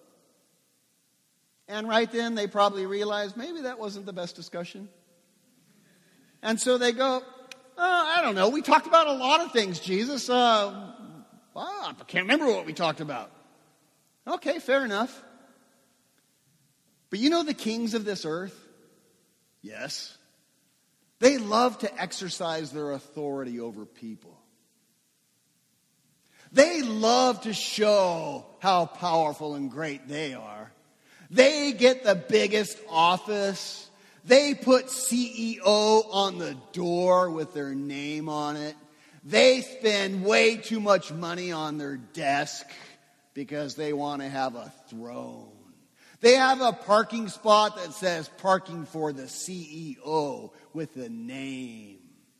And right then they probably realized maybe that wasn't the best discussion. And so they go, I don't know. We talked about a lot of things, Jesus. I can't remember what we talked about. Okay, fair enough. But you know the kings of this earth? Yes. They love to exercise their authority over people. They love to show how powerful and great they are. They get the biggest office. They put CEO on the door with their name on it. They spend way too much money on their desk because they want to have a throne. They have a parking spot that says parking for the CEO with a name.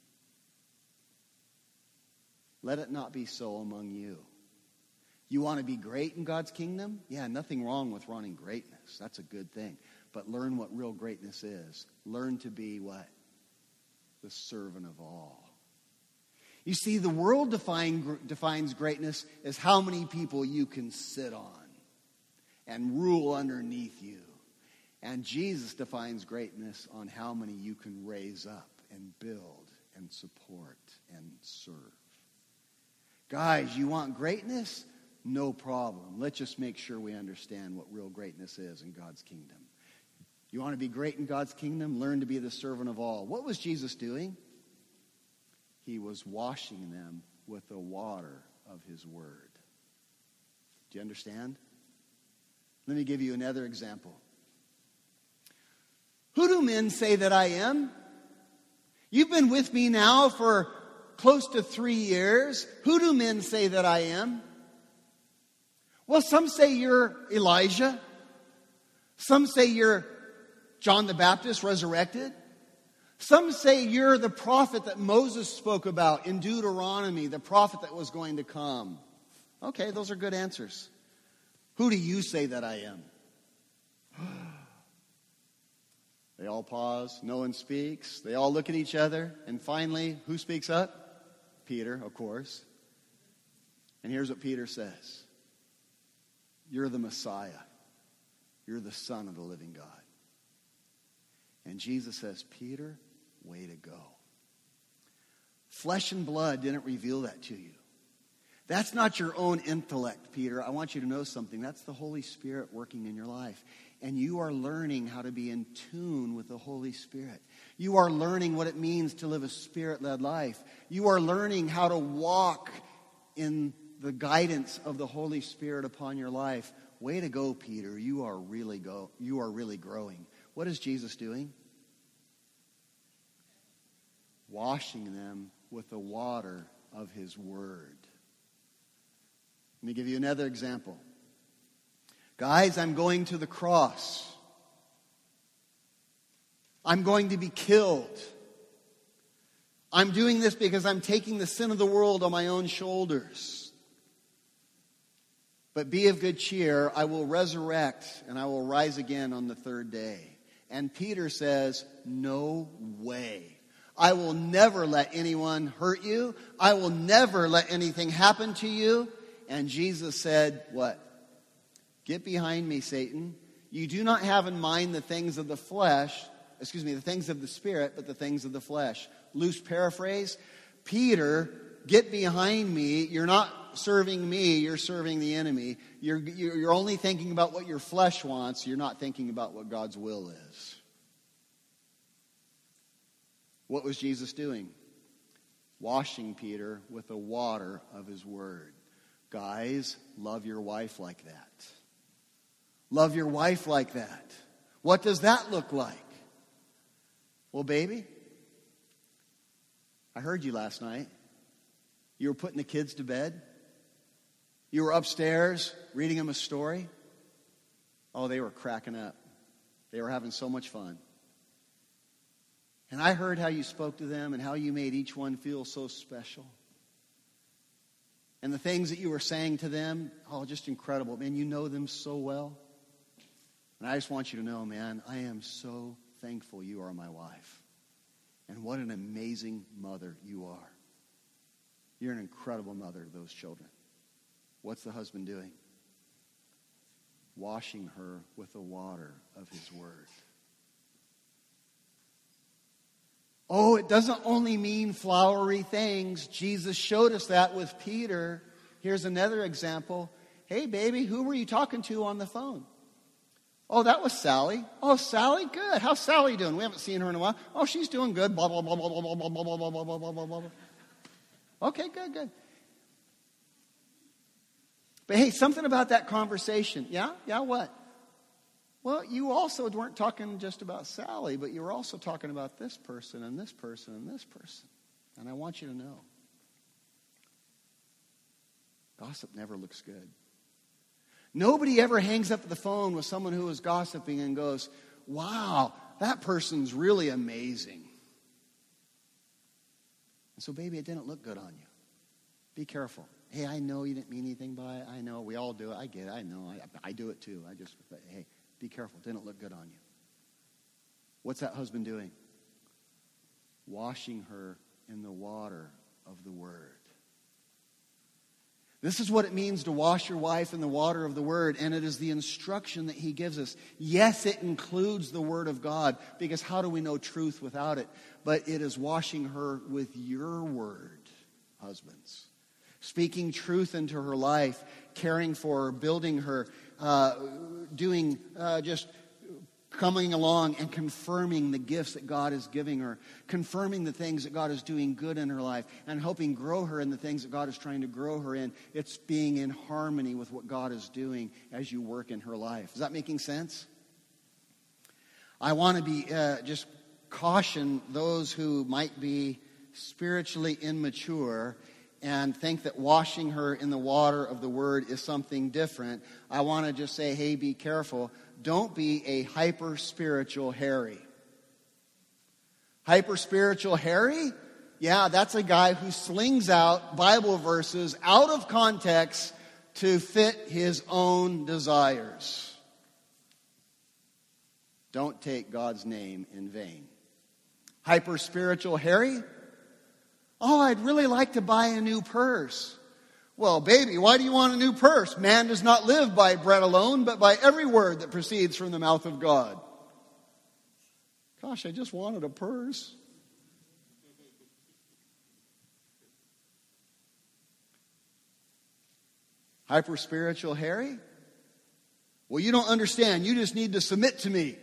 Let it not be so among you. You want to be great in God's kingdom? Yeah, nothing wrong with wanting greatness. That's a good thing. But learn what real greatness is. Learn to be what? The servant of all. You see, the world defines greatness as how many people you can sit on and rule underneath you. And Jesus defines greatness on how many you can raise up and build and support and serve. Guys, you want greatness? No problem. Let's just make sure we understand what real greatness is in God's kingdom. You want to be great in God's kingdom? Learn to be the servant of all. What was Jesus doing? He was washing them with the water of his word. Do you understand? Let me give you another example. Who do men say that I am? You've been with me now for close to 3 years. Who do men say that I am? Well, some say you're Elijah. Some say you're John the Baptist resurrected. Some say you're the prophet that Moses spoke about in Deuteronomy, the prophet that was going to come. Okay, those are good answers. Who do you say that I am? They all pause. No one speaks. They all look at each other. And finally, who speaks up? Peter, of course. And here's what Peter says. You're the Messiah. You're the Son of the living God. And Jesus says, Peter, way to go. Flesh and blood didn't reveal that to you. That's not your own intellect, Peter. I want you to know something. That's the Holy Spirit working in your life. And you are learning how to be in tune with the Holy Spirit. You are learning what it means to live a Spirit-led life. You are learning how to walk in the guidance of the Holy Spirit upon your life. Way to go, Peter. You are really growing. What is Jesus doing? Washing them with the water of his word. Let me give you another example. Guys, I'm going to the cross. I'm going to be killed. I'm doing this because I'm taking the sin of the world on my own shoulders. But be of good cheer, I will resurrect and I will rise again on the third day. And Peter says, no way. I will never let anyone hurt you. I will never let anything happen to you. And Jesus said, what? Get behind me, Satan. You do not have in mind the things of the the things of the Spirit, but the things of the flesh. Loose paraphrase. Peter, get behind me. You're not serving me, you're serving the enemy. You're only thinking about what your flesh wants. You're not thinking about what God's will is. What was Jesus doing? Washing Peter with the water of his word. Guys, love your wife like that. Love your wife like that. What does that look like? Well, baby, I heard you last night. You were putting the kids to bed. You were upstairs reading them a story. Oh, they were cracking up. They were having so much fun. And I heard how you spoke to them and how you made each one feel so special. And the things that you were saying to them, oh, just incredible. Man, you know them so well. And I just want you to know, man, I am so thankful you are my wife. And what an amazing mother you are. You're an incredible mother to those children. What's the husband doing? Washing her with the water of his word. Oh, it doesn't only mean flowery things. Jesus showed us that with Peter. Here's another example. Hey, baby, who were you talking to on the phone? Oh, that was Sally. Oh, Sally, good. How's Sally doing? We haven't seen her in a while. Oh, she's doing good. Blah, blah, blah, blah, blah, blah, blah, blah, blah, blah, blah, blah, blah. Okay, good, good. But hey, something about that conversation. Yeah? Yeah, what? Well, you also weren't talking just about Sally, but you were also talking about this person and this person and this person. And I want you to know, gossip never looks good. Nobody ever hangs up the phone with someone who is gossiping and goes, wow, that person's really amazing. And so, baby, it didn't look good on you. Be careful. Hey, I know you didn't mean anything by it. I know. We all do it. I get it. I know. I do it too. But hey, be careful. It didn't look good on you. What's that husband doing? Washing her in the water of the word. This is what it means to wash your wife in the water of the word, and it is the instruction that he gives us. Yes, it includes the word of God, because how do we know truth without it? But it is washing her with your word, husbands. Speaking truth into her life, caring for her, building her, just coming along and confirming the gifts that God is giving her, confirming the things that God is doing good in her life, and helping grow her in the things that God is trying to grow her in. It's being in harmony with what God is doing as you work in her life. Is that making sense? I want to be just caution those who might be spiritually immature and think that washing her in the water of the word is something different. I want to just say, hey, be careful. Don't be a hyper-spiritual Harry. Hyper-spiritual Harry? Yeah, that's a guy who slings out Bible verses out of context to fit his own desires. Don't take God's name in vain. Hyper-spiritual Harry? Oh, I'd really like to buy a new purse. Well, baby, why do you want a new purse? Man does not live by bread alone, but by every word that proceeds from the mouth of God. Gosh, I just wanted a purse. Hyper-spiritual Harry? Well, you don't understand. You just need to submit to me.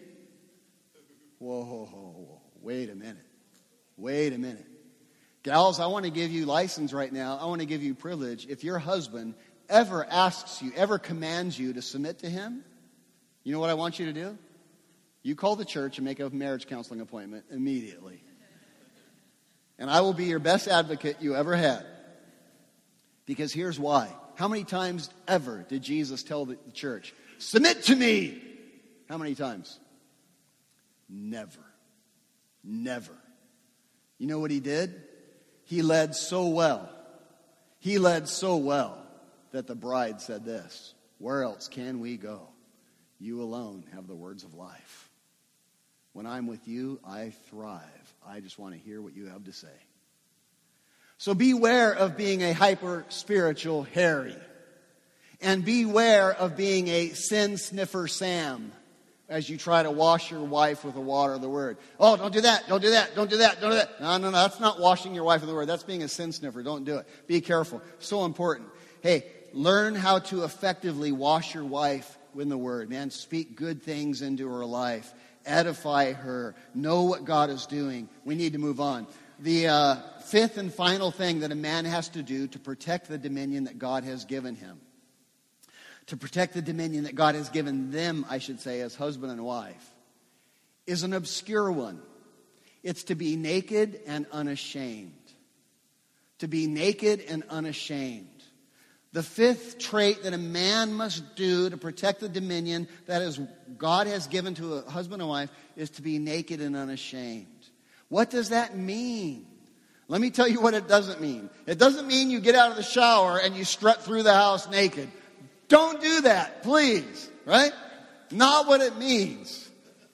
Whoa. Wait a minute. Wait a minute. Gals, I want to give you license right now. I want to give you privilege. If your husband ever asks you, ever commands you to submit to him, you know what I want you to do? You call the church and make a marriage counseling appointment immediately. And I will be your best advocate you ever had. Because here's why. How many times ever did Jesus tell the church, submit to me? How many times? Never. Never. You know what he did? He led so well. He led so well that the bride said this, where else can we go? You alone have the words of life. When I'm with you, I thrive. I just want to hear what you have to say. So beware of being a hyper-spiritual Harry. And beware of being a sin sniffer Sam as you try to wash your wife with the water of the word. Oh, don't do that, don't do that, don't do that, don't do that. No, that's not washing your wife with the word. That's being a sin sniffer. Don't do it. Be careful. So important. Hey, learn how to effectively wash your wife with the word. Man, speak good things into her life. Edify her. Know what God is doing. We need to move on. The fifth and final thing that a man has to do to protect the dominion that God has given him, to protect the dominion that God has given them, I should say, as husband and wife, is an obscure one. It's to be naked and unashamed. To be naked and unashamed. The fifth trait that a man must do to protect the dominion that is God has given to a husband and wife is to be naked and unashamed. What does that mean? Let me tell you what it doesn't mean. It doesn't mean you get out of the shower and you strut through the house naked. Don't do that, please. Right? Not what it means.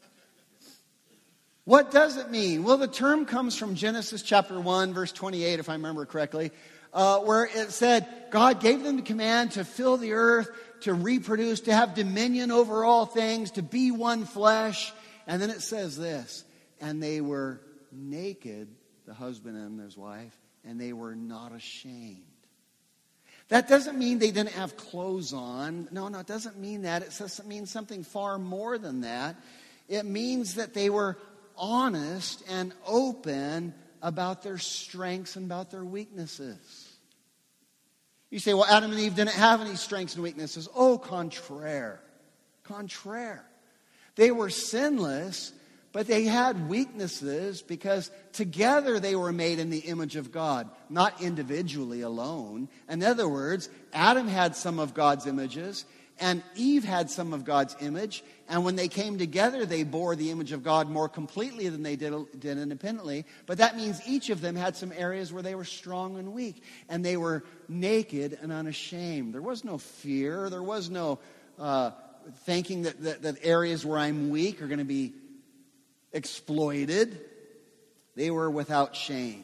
What does it mean? Well, the term comes from Genesis chapter 1, verse 28, if I remember correctly, where it said, God gave them the command to fill the earth, to reproduce, to have dominion over all things, to be one flesh. And then it says this, and they were naked, the husband and his wife, and they were not ashamed. That doesn't mean they didn't have clothes on. No, it doesn't mean that. It means something far more than that. It means that they were honest and open about their strengths and about their weaknesses. You say, well, Adam and Eve didn't have any strengths and weaknesses. Oh, contraire. Contraire. They were sinless, but they had weaknesses because together they were made in the image of God, not individually alone. In other words, Adam had some of God's images, and Eve had some of God's image. And when they came together, they bore the image of God more completely than they did independently. But that means each of them had some areas where they were strong and weak. And they were naked and unashamed. There was no fear. There was no thinking that areas where I'm weak are going to be exploited. They were without shame.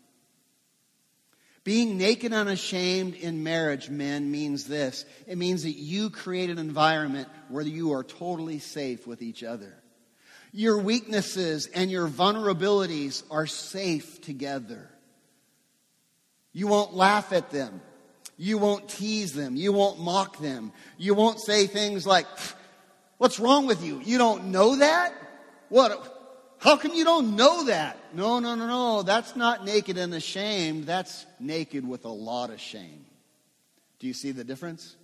Being naked and unashamed in marriage, men, means this. It means that you create an environment where you are totally safe with each other. Your weaknesses and your vulnerabilities are safe together. You won't laugh at them. You won't tease them. You won't mock them. You won't say things like, what's wrong with you? You don't know that? What? How come you don't know that? No. That's not naked and ashamed. That's naked with a lot of shame. Do you see the difference?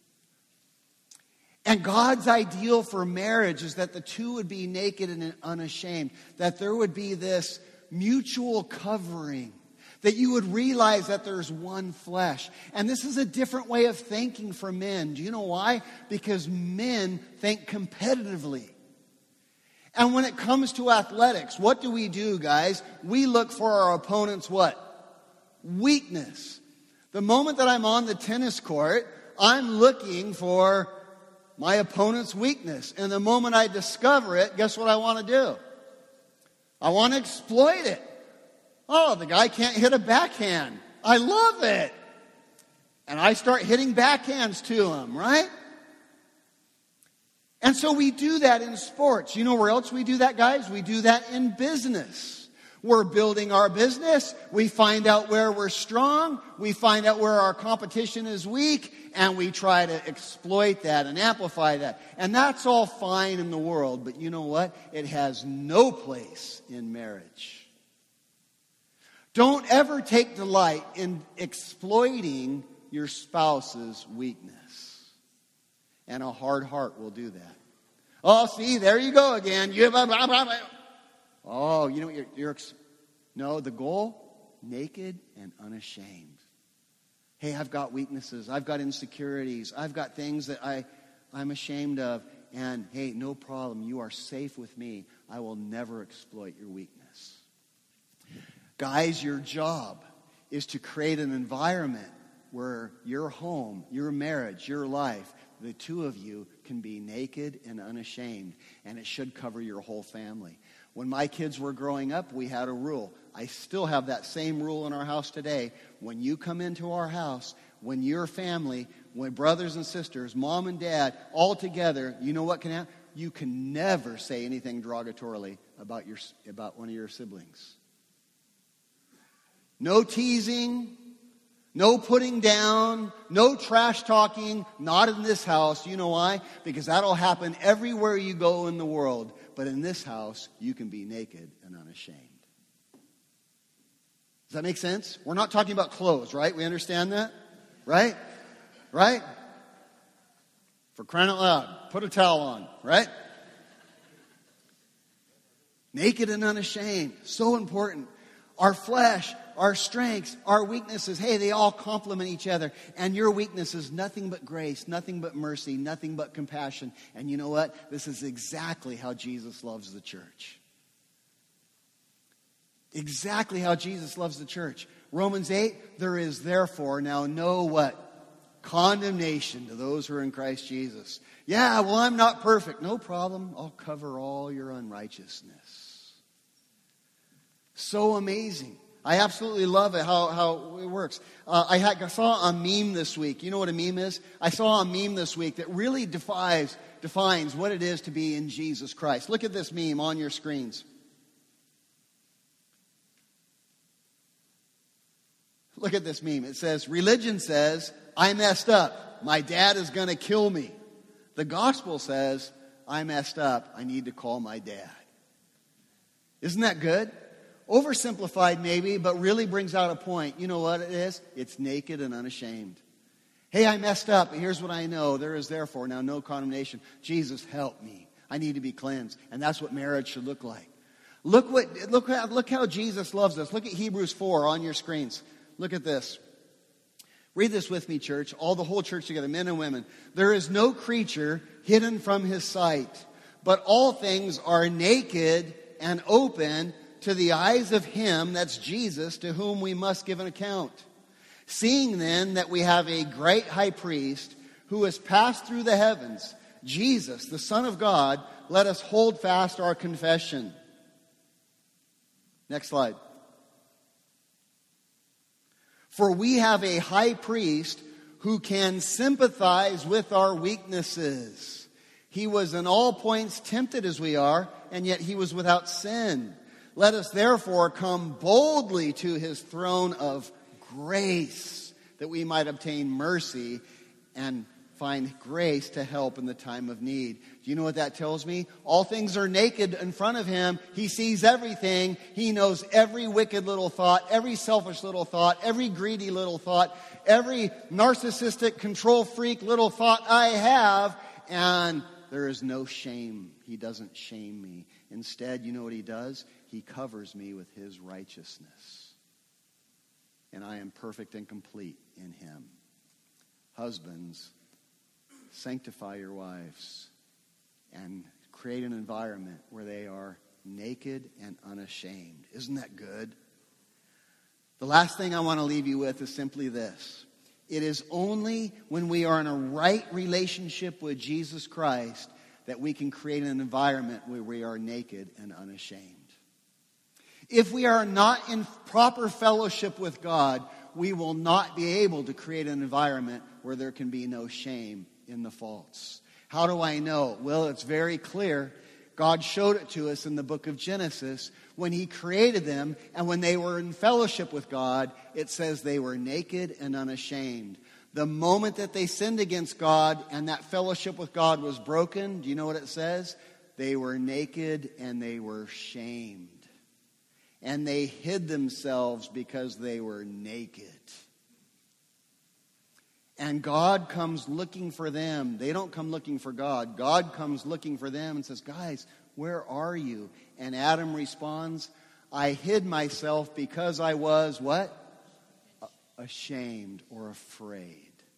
And God's ideal for marriage is that the two would be naked and unashamed. That there would be this mutual covering. That you would realize that there's one flesh. And this is a different way of thinking for men. Do you know why? Because men think competitively. And when it comes to athletics, what do we do, guys? We look for our opponent's what? Weakness. The moment that I'm on the tennis court, I'm looking for my opponent's weakness. And the moment I discover it, guess what I want to do? I want to exploit it. Oh, the guy can't hit a backhand. I love it. And I start hitting backhands to him, right? And so we do that in sports. You know where else we do that, guys? We do that in business. We're building our business. We find out where we're strong. We find out where our competition is weak. And we try to exploit that and amplify that. And that's all fine in the world. But you know what? It has no place in marriage. Don't ever take delight in exploiting your spouse's weakness. And a hard heart will do that. Oh, see, there you go again. Oh, you know what no, the goal? Naked and unashamed. Hey, I've got weaknesses. I've got insecurities. I've got things that I'm ashamed of. And hey, no problem. You are safe with me. I will never exploit your weakness. Guys, your job is to create an environment where your home, your marriage, your life, the two of you can be naked and unashamed. And it should cover your whole family. When my kids were growing up, we had a rule. I still have that same rule in our house today. When you come into our house, when your family, when brothers and sisters, mom and dad, all together, you know what can happen? You can never say anything derogatorily about one of your siblings. No teasing. No putting down, no trash talking, not in this house. You know why? Because that'll happen everywhere you go in the world. But in this house, you can be naked and unashamed. Does that make sense? We're not talking about clothes, right? We understand that? Right? Right? For crying out loud, put a towel on, right? Naked and unashamed. So important. Our flesh, our strengths, our weaknesses, hey, they all complement each other. And your weakness is nothing but grace, nothing but mercy, nothing but compassion. And you know what? This is exactly how Jesus loves the church. Exactly how Jesus loves the church. Romans 8, there is therefore now no what? Condemnation to those who are in Christ Jesus. Yeah, well, I'm not perfect. No problem. I'll cover all your unrighteousness. So amazing. I absolutely love it, how it works. I saw a meme this week. You know what a meme is? I saw a meme this week that really defines what it is to be in Jesus Christ. Look at this meme on your screens. Look at this meme. It says, religion says, I messed up. My dad is going to kill me. The gospel says, I messed up. I need to call my dad. Isn't that good? Oversimplified maybe, but really brings out a point. You know what it is? It's naked and unashamed. Hey, I messed up, but here's what I know. There is therefore now no condemnation. Jesus, help me. I need to be cleansed. And that's what marriage should look like. Look how Jesus loves us. Look at Hebrews 4 on your screens. Look at this. Read this with me, church. The whole church together, men and women. There is no creature hidden from his sight, but all things are naked and open to the eyes of him, that's Jesus, to whom we must give an account. Seeing then that we have a great high priest who has passed through the heavens, Jesus, the Son of God, let us hold fast our confession. Next slide. For we have a high priest who can sympathize with our weaknesses. He was in all points tempted as we are, and yet he was without sin. Let us therefore come boldly to his throne of grace, that we might obtain mercy and find grace to help in the time of need. Do you know what that tells me? All things are naked in front of him. He sees everything. He knows every wicked little thought, every selfish little thought, every greedy little thought, every narcissistic control freak little thought I have. And there is no shame. He doesn't shame me. Instead, you know what he does? He covers me with his righteousness. And I am perfect and complete in him. Husbands, sanctify your wives and create an environment where they are naked and unashamed. Isn't that good? The last thing I want to leave you with is simply this. It is only when we are in a right relationship with Jesus Christ that we can create an environment where we are naked and unashamed. If we are not in proper fellowship with God, we will not be able to create an environment where there can be no shame in the faults. How do I know? Well, it's very clear. God showed it to us in the book of Genesis. When he created them and when they were in fellowship with God, it says they were naked and unashamed. The moment that they sinned against God and that fellowship with God was broken, do you know what it says? They were naked and they were shamed. And they hid themselves because they were naked. And God comes looking for them. They don't come looking for God. God comes looking for them and says, guys, where are you? And Adam responds, I hid myself because I was what? Ashamed or afraid.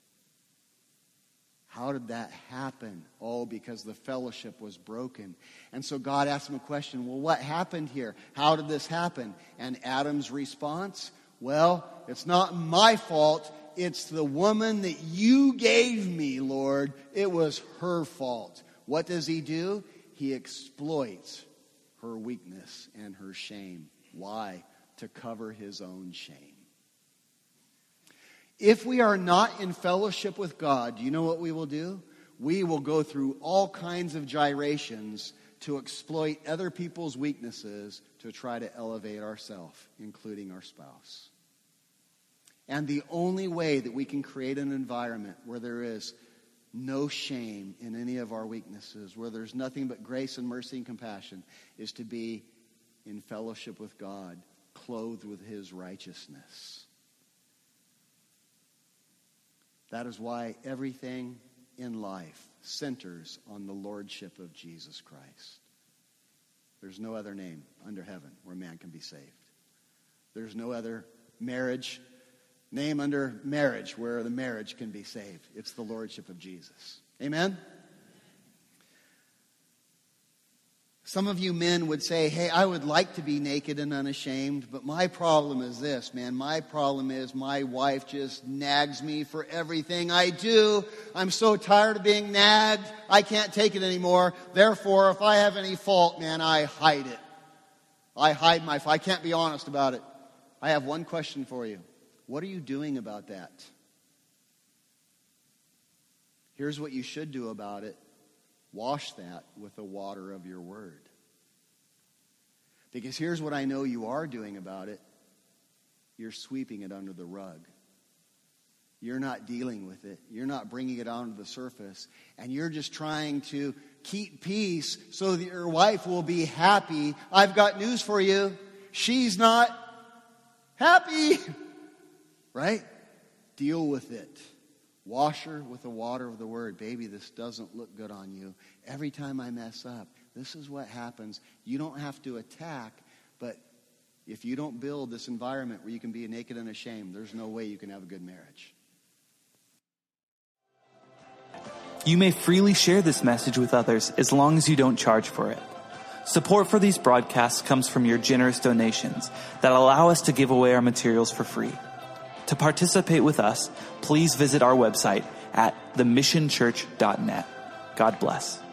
How did that happen? Oh, because the fellowship was broken. And so God asked him a question, well, what happened here? How did this happen? And Adam's response, well, it's not my fault. It's the woman that you gave me, Lord. It was her fault. What does he do? He exploits her weakness and her shame. Why? To cover his own shame. If we are not in fellowship with God, do you know what we will do? We will go through all kinds of gyrations to exploit other people's weaknesses to try to elevate ourselves, including our spouse. And the only way that we can create an environment where there is no shame in any of our weaknesses, where there's nothing but grace and mercy and compassion, is to be in fellowship with God, clothed with his righteousness. That is why everything in life centers on the lordship of Jesus Christ. There's no other name under heaven where man can be saved. There's no other marriage. Name under marriage where the marriage can be saved. It's the Lordship of Jesus. Amen? Some of you men would say, hey, I would like to be naked and unashamed, but my problem is this, man. My problem is my wife just nags me for everything I do. I'm so tired of being nagged. I can't take it anymore. Therefore, if I have any fault, man, I hide it. I hide my fault. I can't be honest about it. I have one question for you. What are you doing about that? Here's what you should do about it. Wash that with the water of your word. Because here's what I know you are doing about it. You're sweeping it under the rug. You're not dealing with it. You're not bringing it onto the surface. And you're just trying to keep peace so that your wife will be happy. I've got news for you. She's not happy. Right? Deal with it. Wash her with the water of the word. Baby, this doesn't look good on you. Every time I mess up, this is what happens. You don't have to attack, but if you don't build this environment where you can be naked and ashamed, there's no way you can have a good marriage. You may freely share this message with others as long as you don't charge for it. Support for these broadcasts comes from your generous donations that allow us to give away our materials for free. To participate with us, please visit our website at themissionchurch.net. God bless.